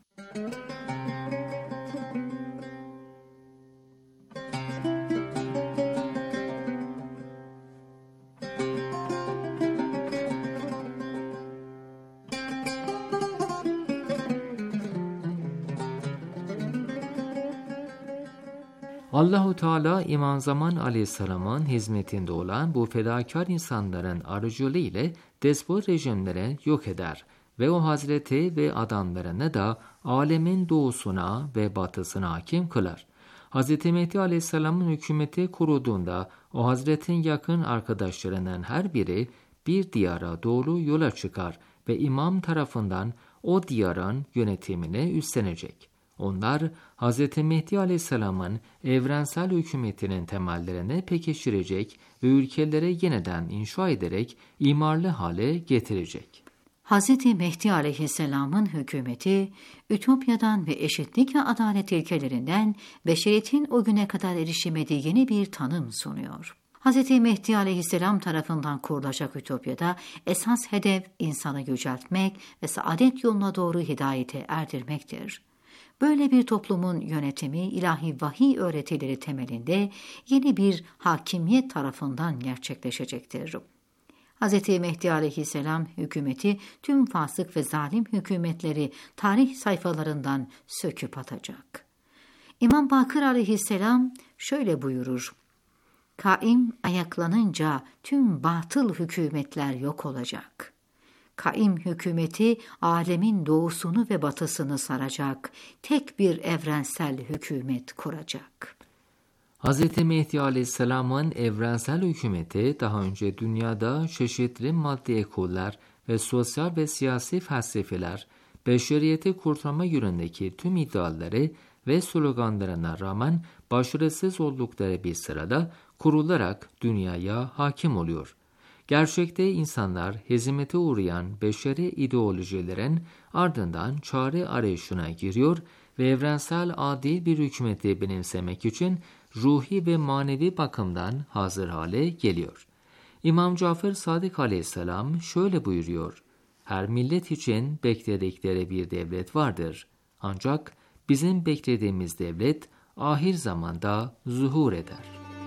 Allahu Teala İmam Zaman Aleyhisselam'ın hizmetinde olan bu fedakar insanların aracılığı ile despot rejimlere yok eder ve o hazreti ve adamlarını da alemin doğusuna ve batısına hakim kılar. Hz. Mehdi Aleyhisselam'ın hükümeti kuruduğunda o hazretin yakın arkadaşlarının her biri bir diyara doğru yola çıkar ve imam tarafından o diyarın yönetimini üstlenecek. Onlar Hz. Mehdi Aleyhisselam'ın evrensel hükümetinin temellerini pekiştirecek ve ülkeleri yeniden inşa ederek imarlı hale getirecek. Hz. Mehdi Aleyhisselam'ın hükümeti, Ütopya'dan ve eşitlik ve adalet ilkelerinden beşeriyetin o güne kadar erişemediği yeni bir tanım sunuyor. Hz. Mehdi Aleyhisselam tarafından kurulacak Ütopya'da esas hedef insanı yüceltmek ve saadet yoluna doğru hidayete erdirmektir. Böyle bir toplumun yönetimi ilahi vahiy öğretileri temelinde yeni bir hakimiyet tarafından gerçekleşecektir. Hz. Mehdi Aleyhisselam hükümeti tüm fasık ve zalim hükümetleri tarih sayfalarından söküp atacak. İmam Bakır Aleyhisselam şöyle buyurur: Kaim ayaklanınca tüm batıl hükümetler yok olacak. Kaim hükümeti alemin doğusunu ve batısını saracak, tek bir evrensel hükümet kuracak. Hz. Mehdi Aleyhisselam'ın evrensel hükümeti daha önce dünyada çeşitli maddi ekoller ve sosyal ve siyasi felsefeler, beşeriyeti kurtarma yönündeki tüm iddiaları ve sloganlarına rağmen başarısız oldukları bir sırada kurularak dünyaya hakim oluyor. Gerçekte insanlar hezimete uğrayan beşeri ideolojilerin ardından çare arayışına giriyor ve evrensel adil bir hükümeti benimsemek için ruhi ve manevi bakımdan hazır hale geliyor. İmam Cafer Sadık Aleyhisselam şöyle buyuruyor: Her millet için bekledikleri bir devlet vardır. Ancak bizim beklediğimiz devlet ahir zamanda zuhur eder.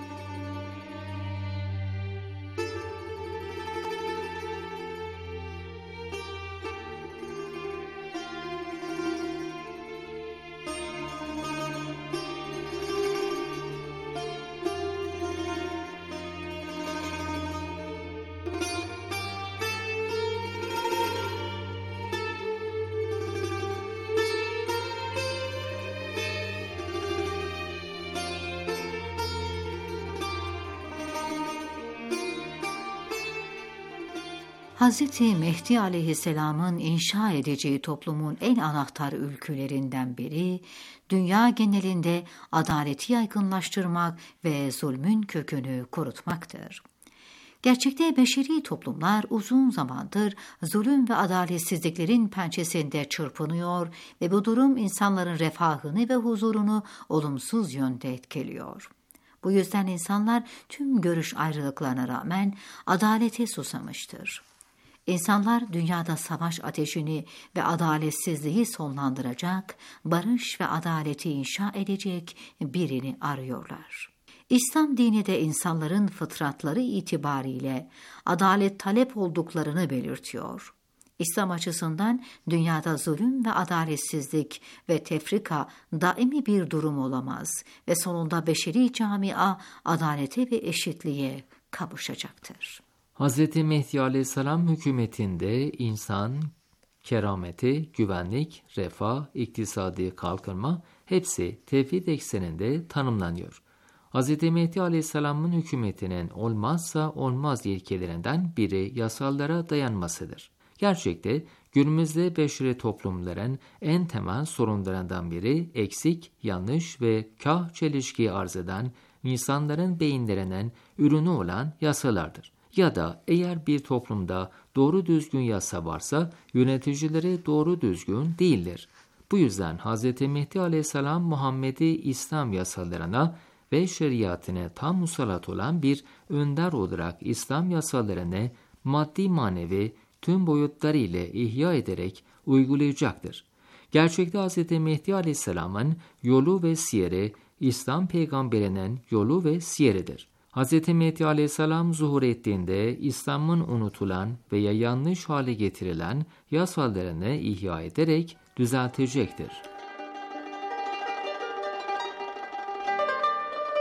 Hz. Mehdi Aleyhisselam'ın inşa edeceği toplumun en anahtar ülkülerinden biri, dünya genelinde adaleti yaygınlaştırmak ve zulmün kökünü kurutmaktır. Gerçekte beşeri toplumlar uzun zamandır zulüm ve adaletsizliklerin pençesinde çırpınıyor ve bu durum insanların refahını ve huzurunu olumsuz yönde etkiliyor. Bu yüzden insanlar tüm görüş ayrılıklarına rağmen adalete susamıştır. İnsanlar dünyada savaş ateşini ve adaletsizliği sonlandıracak, barış ve adaleti inşa edecek birini arıyorlar. İslam dini de insanların fıtratları itibariyle adalet talep olduklarını belirtiyor. İslam açısından dünyada zulüm ve adaletsizlik ve tefrika daimi bir durum olamaz ve sonunda beşeri camia adalete ve eşitliğe kavuşacaktır. Hz. Mehdi Aleyhisselam hükümetinde insan, kerameti, güvenlik, refah, iktisadi kalkınma hepsi tevhid ekseninde tanımlanıyor. Hz. Mehdi Aleyhisselam'ın hükümetinin olmazsa olmaz ilkelerinden biri yasalara dayanmasıdır. Gerçekte günümüzde beşeri toplumların en temel sorunlarından biri eksik, yanlış ve kah çelişki arz eden insanların beyinlerinin ürünü olan yasalardır. Ya da eğer bir toplumda doğru düzgün yasa varsa yöneticileri doğru düzgün değildir. Bu yüzden Hz. Mehdi Aleyhisselam Muhammedi İslam yasalarına ve şeriatine tam musallat olan bir önder olarak İslam yasalarını maddi manevi tüm boyutlarıyla ihya ederek uygulayacaktır. Gerçekte Hz. Mehdi Aleyhisselam'ın yolu ve siyeri İslam peygamberinin yolu ve siyeridir. Hz. Mehdi Aleyhisselam zuhur ettiğinde İslam'ın unutulan veya yanlış hale getirilen yasalarını ihya ederek düzeltecektir.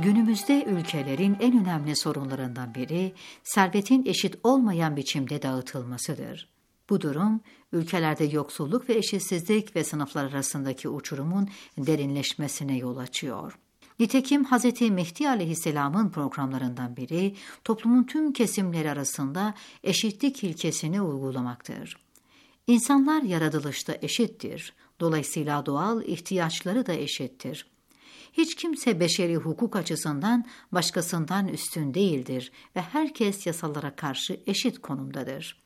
Günümüzde ülkelerin en önemli sorunlarından biri servetin eşit olmayan biçimde dağıtılmasıdır. Bu durum ülkelerde yoksulluk ve eşitsizlik ve sınıflar arasındaki uçurumun derinleşmesine yol açıyor. Nitekim Hz. Mehdi Aleyhisselam'ın programlarından biri toplumun tüm kesimleri arasında eşitlik ilkesini uygulamaktır. İnsanlar yaratılışta eşittir. Dolayısıyla doğal ihtiyaçları da eşittir. Hiç kimse beşeri hukuk açısından başkasından üstün değildir ve herkes yasalara karşı eşit konumdadır.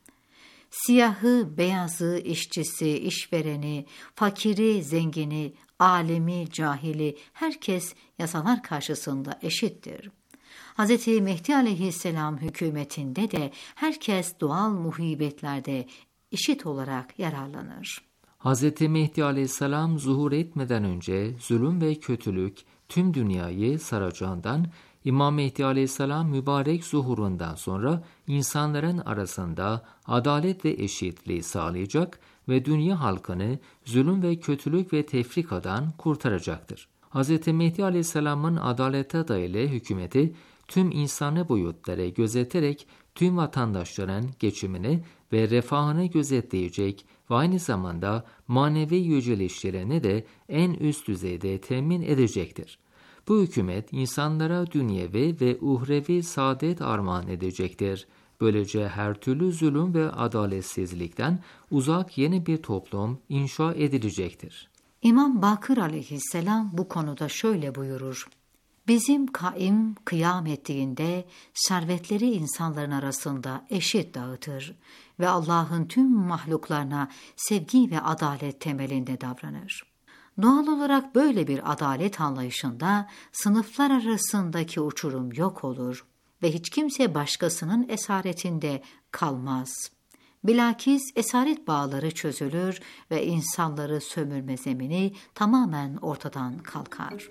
Siyahı, beyazı, işçisi, işvereni, fakiri, zengini, alimi, cahili, herkes yasalar karşısında eşittir. Hz. Mehdi Aleyhisselam hükümetinde de herkes doğal muhibetlerde eşit olarak yararlanır. Hz. Mehdi Aleyhisselam zuhur etmeden önce zulüm ve kötülük tüm dünyayı saracağından, İmam Mehdi Aleyhisselam mübarek zuhurundan sonra insanların arasında adalet ve eşitliği sağlayacak ve dünya halkını zulüm ve kötülük ve tefrikadan kurtaracaktır. Hz. Mehdi Aleyhisselam'ın adalete dayalı hükümeti tüm insani boyutları gözeterek tüm vatandaşların geçimini ve refahını gözetleyecek ve aynı zamanda manevi yücelişlerini de en üst düzeyde temin edecektir. Bu hükümet insanlara dünyevi ve uhrevi saadet armağan edecektir. Böylece her türlü zulüm ve adaletsizlikten uzak yeni bir toplum inşa edilecektir. İmam Bakır Aleyhisselam bu konuda şöyle buyurur: Bizim kaim kıyam ettiğinde servetleri insanların arasında eşit dağıtır ve Allah'ın tüm mahluklarına sevgi ve adalet temelinde davranır. Doğal olarak böyle bir adalet anlayışında sınıflar arasındaki uçurum yok olur ve hiç kimse başkasının esaretinde kalmaz. Bilakis esaret bağları çözülür ve insanları sömürme zemini tamamen ortadan kalkar.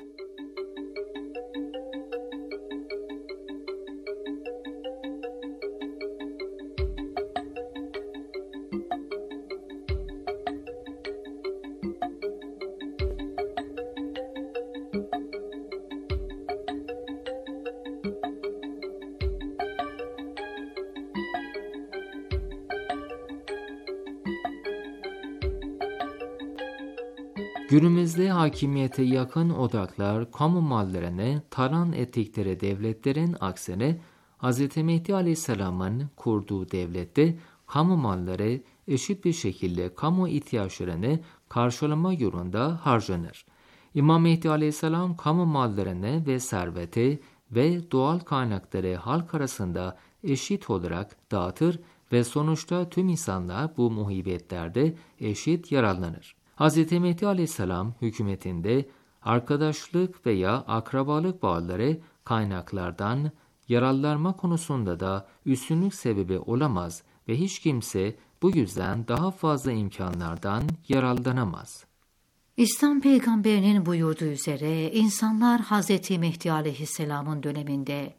Günümüzde hakimiyete yakın odaklar kamu mallarını talan ettikleri devletlerin aksine Hz. Mehdi Aleyhisselam'ın kurduğu devlette kamu malları eşit bir şekilde kamu ihtiyaçlarını karşılama yolunda harcanır. İmam Mehdi Aleyhisselam kamu mallarını ve serveti ve doğal kaynakları halk arasında eşit olarak dağıtır ve sonuçta tüm insanlar bu muhibetlerde eşit yararlanır. Hz. Mehdi Aleyhisselam hükümetinde arkadaşlık veya akrabalık bağları kaynaklardan yararlanma konusunda da üstünlük sebebi olamaz ve hiç kimse bu yüzden daha fazla imkanlardan yararlanamaz. İslam peygamberinin buyurduğu üzere insanlar Hz. Mehdi Aleyhisselam'ın döneminde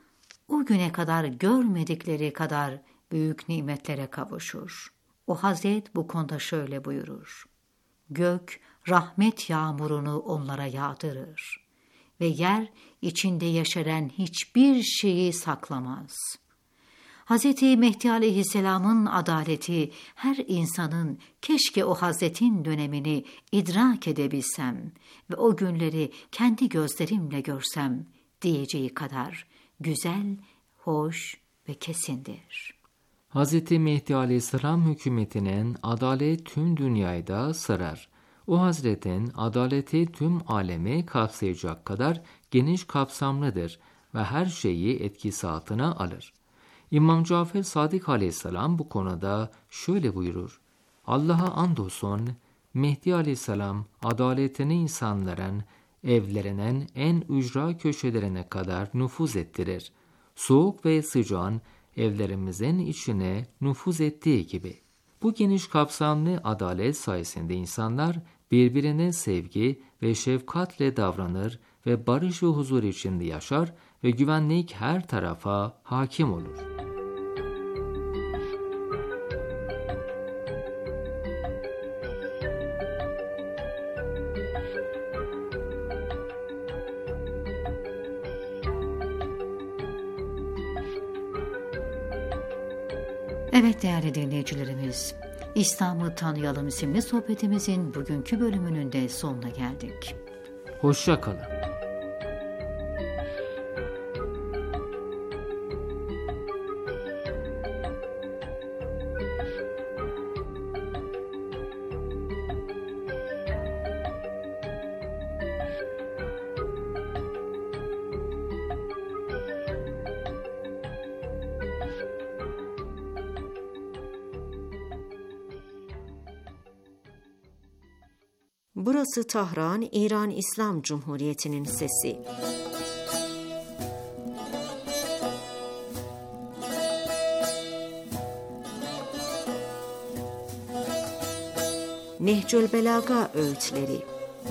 o güne kadar görmedikleri kadar büyük nimetlere kavuşur. O Hazret bu konuda şöyle buyurur: Gök rahmet yağmurunu onlara yağdırır ve yer içinde yeşeren hiçbir şeyi saklamaz. Hz. Mehdi Aleyhisselam'ın adaleti her insanın keşke o Hazretin dönemini idrak edebilsem ve o günleri kendi gözlerimle görsem diyeceği kadar güzel, hoş ve kesindir. Hz. Mehdi Aleyhisselam hükümetinin adalet tüm dünyayı da sarar. O Hazretin adaleti tüm alemi kapsayacak kadar geniş kapsamlıdır ve her şeyi etkisi altına alır. İmam Cafer Sadık Aleyhisselam bu konuda şöyle buyurur: Allah'a andolsun Mehdi Aleyhisselam adaletini insanların evlerinin en ücra köşelerine kadar nüfuz ettirir. Soğuk ve sıcağın evlerimizin içine nüfuz ettiği gibi. Bu geniş kapsamlı adalet sayesinde insanlar birbirine sevgi ve şefkatle davranır ve barış ve huzur içinde yaşar ve güvenlik her tarafa hakim olur. Evet değerli dinleyicilerimiz, İslam'ı Tanıyalım isimli sohbetimizin bugünkü bölümünün de sonuna geldik. Hoşça kalın. Burası Tahran, İran İslam Cumhuriyeti'nin sesi. Nehcül Belaga öğütleri.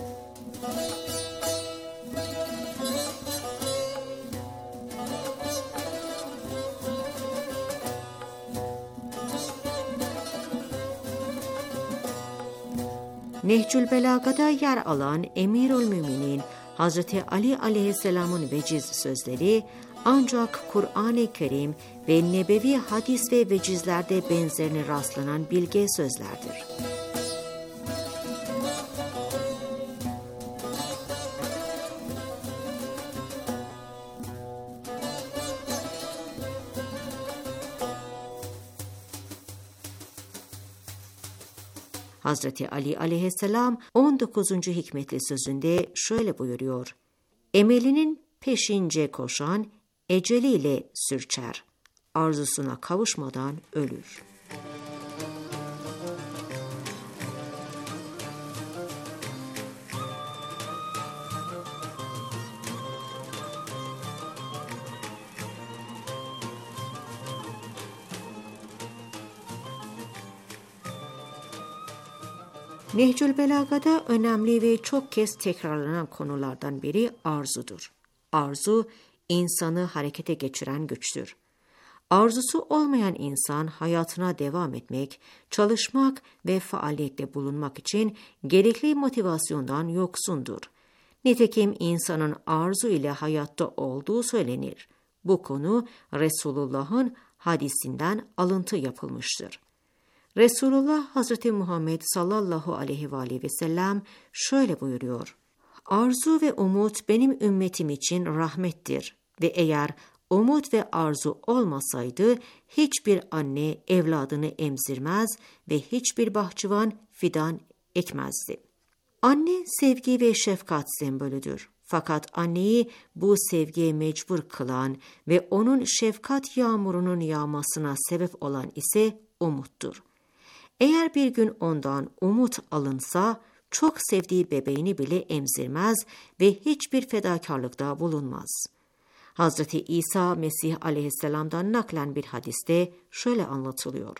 Nehcül Belaga'da yer alan Emirülmüminin Hazreti Ali aleyhisselamın veciz sözleri ancak Kur'an-ı Kerim ve nebevi hadis ve vecizlerde benzerine rastlanan bilge sözlerdir. Hazreti Ali aleyhisselam on dokuzuncu hikmetli sözünde şöyle buyuruyor: Emelinin peşince koşan eceliyle sürçer, arzusuna kavuşmadan ölür. Nehcül Belaga'da önemli ve çok kez tekrarlanan konulardan biri arzudur. Arzu, insanı harekete geçiren güçtür. Arzusu olmayan insan hayatına devam etmek, çalışmak ve faaliyette bulunmak için gerekli motivasyondan yoksundur. Nitekim insanın arzu ile hayatta olduğu söylenir. Bu konu Resulullah'ın hadisinden alıntı yapılmıştır. Resulullah Hazreti Muhammed sallallahu aleyhi ve aleyhi ve sellem şöyle buyuruyor: Arzu ve umut benim ümmetim için rahmettir ve eğer umut ve arzu olmasaydı hiçbir anne evladını emzirmez ve hiçbir bahçıvan fidan ekmezdi. Anne sevgi ve şefkat sembolüdür. Fakat anneyi bu sevgiye mecbur kılan ve onun şefkat yağmurunun yağmasına sebep olan ise umuttur. Eğer bir gün ondan umut alınsa, çok sevdiği bebeğini bile emzirmez ve hiçbir fedakarlıkta bulunmaz. Hazreti İsa Mesih aleyhisselam'dan naklen bir hadiste şöyle anlatılıyor: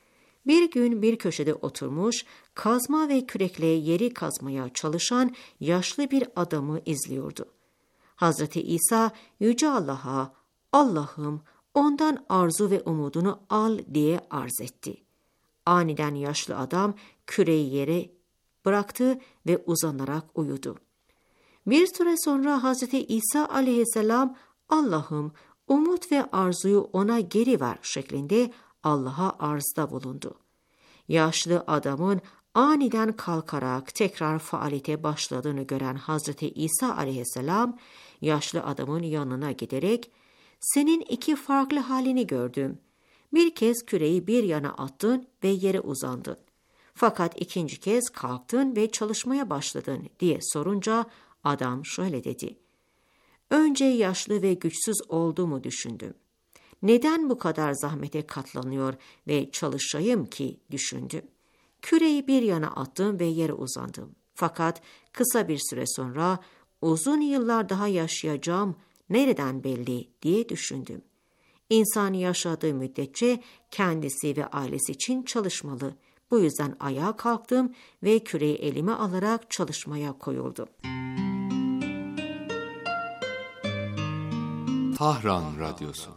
Bir gün bir köşede oturmuş, kazma ve kürekle yeri kazmaya çalışan yaşlı bir adamı izliyordu. Hazreti İsa Yüce Allah'a, Allah'ım ondan arzu ve umudunu al diye arz etti. Aniden yaşlı adam küreği yere bıraktı ve uzanarak uyudu. Bir süre sonra Hazreti İsa aleyhisselam, Allah'ım umut ve arzuyu ona geri ver şeklinde Allah'a arzda bulundu. Yaşlı adamın aniden kalkarak tekrar faaliyete başladığını gören Hazreti İsa aleyhisselam, yaşlı adamın yanına giderek, senin iki farklı halini gördüm. Bir kez küreği bir yana attın ve yere uzandın. Fakat ikinci kez kalktın ve çalışmaya başladın diye sorunca adam şöyle dedi: Önce yaşlı ve güçsüz olduğumu düşündüm. Neden bu kadar zahmete katlanıyor ve çalışayım ki düşündüm. Küreği bir yana attım ve yere uzandım. Fakat kısa bir süre sonra uzun yıllar daha yaşayacağım nereden belli diye düşündüm. İnsan yaşadığı müddetçe kendisi ve ailesi için çalışmalı. Bu yüzden ayağa kalktım ve küreği elime alarak çalışmaya koyuldum. Tahran Radyosu.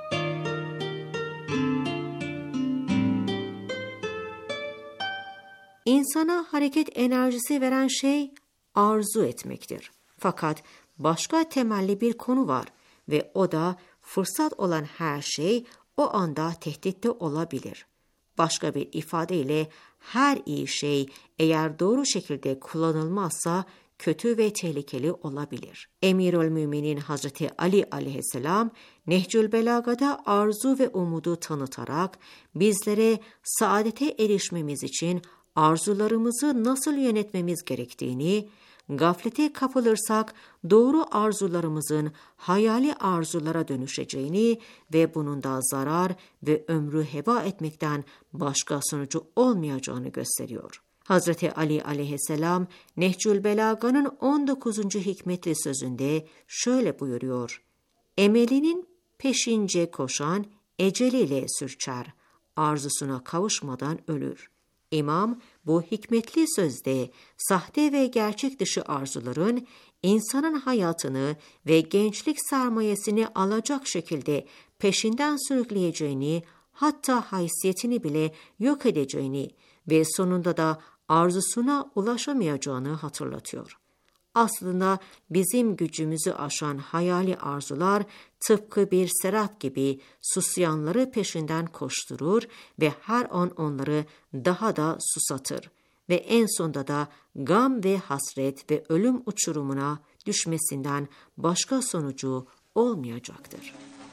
İnsana hareket enerjisi veren şey arzu etmektir. Fakat başka temelli bir konu var ve o da fırsat olan her şey o anda tehditli olabilir. Başka bir ifadeyle her iyi şey eğer doğru şekilde kullanılmazsa kötü ve tehlikeli olabilir. Emirülmüminin Hazreti Ali aleyhisselam Nehcül Belaga'da arzu ve umudu tanıtarak bizlere saadete erişmemiz için arzularımızı nasıl yönetmemiz gerektiğini, gaflete kapılırsak doğru arzularımızın hayali arzulara dönüşeceğini ve bunun da zarar ve ömrü heba etmekten başka sonucu olmayacağını gösteriyor. Hazreti Ali aleyhisselam Nehcül Belaga'nın on dokuzuncu hikmetli sözünde şöyle buyuruyor: Emelinin peşince koşan eceliyle sürçer, arzusuna kavuşmadan ölür. İmam bu hikmetli sözde sahte ve gerçek dışı arzuların insanın hayatını ve gençlik sermayesini alacak şekilde peşinden sürükleyeceğini, hatta haysiyetini bile yok edeceğini ve sonunda da arzusuna ulaşamayacağını hatırlatıyor. Aslında bizim gücümüzü aşan hayali arzular tıpkı bir serap gibi susayanları peşinden koşturur ve her an onları daha da susatır ve en sonunda da gam ve hasret ve ölüm uçurumuna düşmesinden başka sonucu olmayacaktır.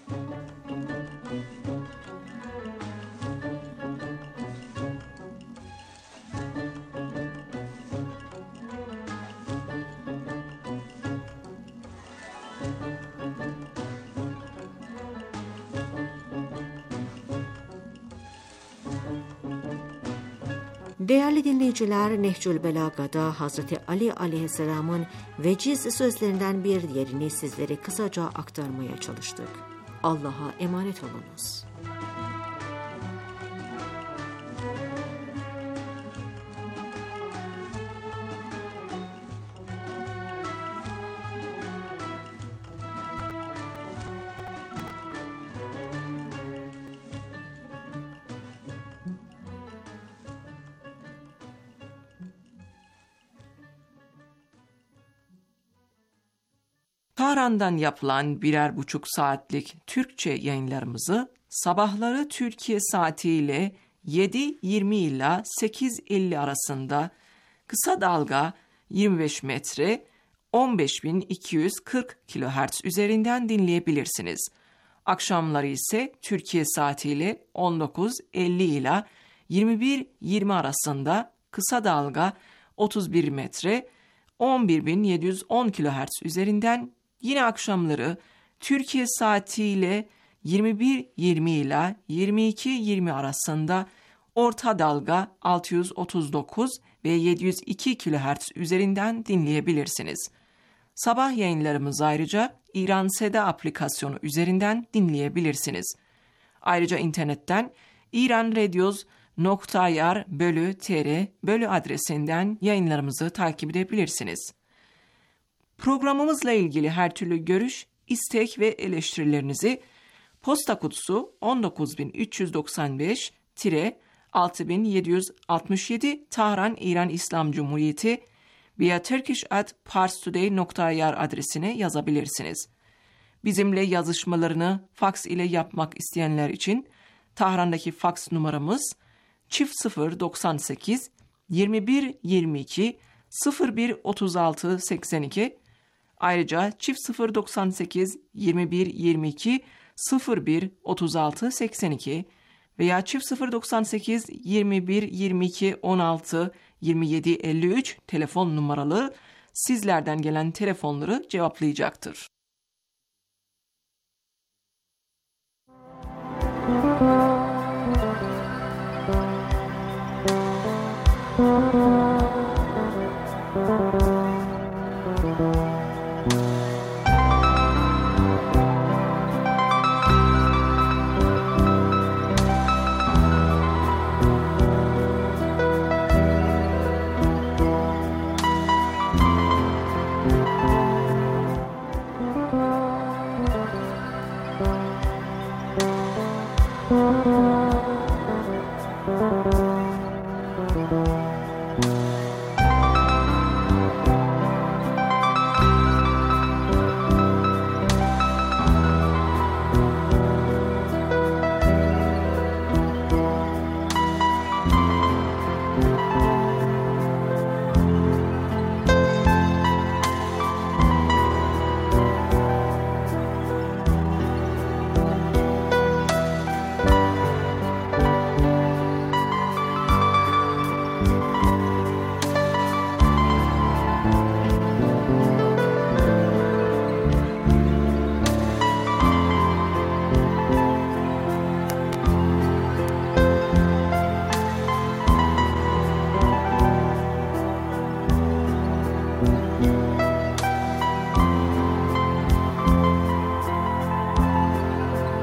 Değerli dinleyiciler, Nehcül Belaga'da Hazreti Ali aleyhisselamın veciz sözlerinden bir diğerini sizlere kısaca aktarmaya çalıştık. Allah'a emanet olunuz. Tahran'dan yapılan birer buçuk saatlik Türkçe yayınlarımızı sabahları Türkiye saatiyle yedi yirmi ila sekiz elli arasında kısa dalga yirmi beş metre on beş bin iki yüz kırk kilohertz üzerinden dinleyebilirsiniz. Akşamları ise Türkiye saatiyle on dokuz elli ila yirmi bir yirmi arasında kısa dalga otuz bir metre on bir bin yedi yüz on kilohertz üzerinden, yine akşamları Türkiye saatiyle yirmi bir yirmi ila yirmi iki yirmi arasında orta dalga altı yüz otuz dokuz ve yedi yüz iki kilohertz üzerinden dinleyebilirsiniz. Sabah yayınlarımızı ayrıca İran Seda aplikasyonu üzerinden dinleyebilirsiniz. Ayrıca internetten iranradios nokta i r bölü tr bölü adresinden yayınlarımızı takip edebilirsiniz. Programımızla ilgili her türlü görüş, istek ve eleştirilerinizi posta kutusu on dokuz bin üç yüz doksan beş altı bin yedi yüz altmış yedi Tahran İran İslam Cumhuriyeti via turkish at parstoday nokta i r adresine yazabilirsiniz. Bizimle yazışmalarını faks ile yapmak isteyenler için Tahran'daki faks numaramız çift sıfır doksan sekiz yirmi bir yirmi iki sıfır bir otuz altı seksen iki, ayrıca çift sıfır doksan sekiz yirmi bir yirmi iki sıfır bir otuz altı seksen iki veya çift sıfır doksan sekiz yirmi bir yirmi iki on altı yirmi yedi elli üç telefon numaralı sizlerden gelen telefonları cevaplayacaktır.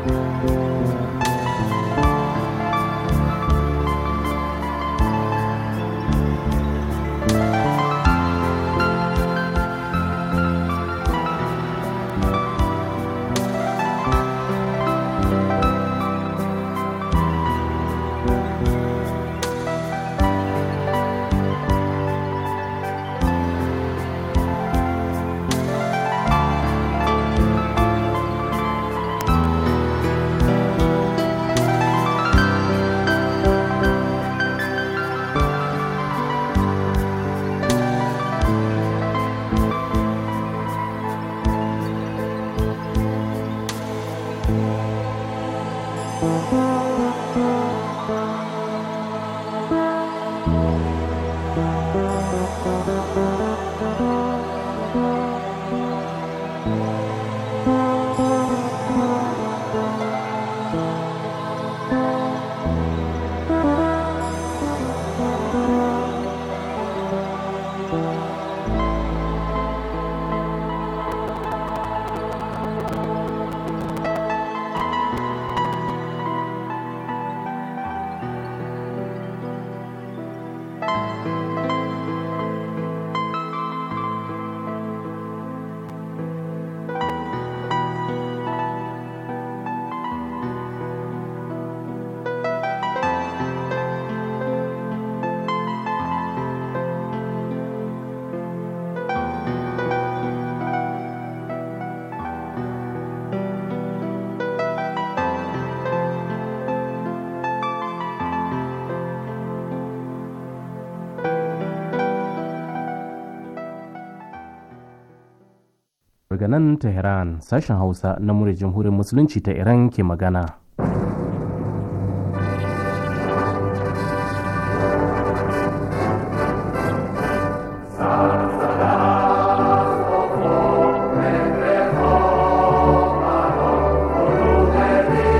Daga nan Tehran, sashen Hausa na muryar Jamhuriyar Musulunci ta Iran ke magana.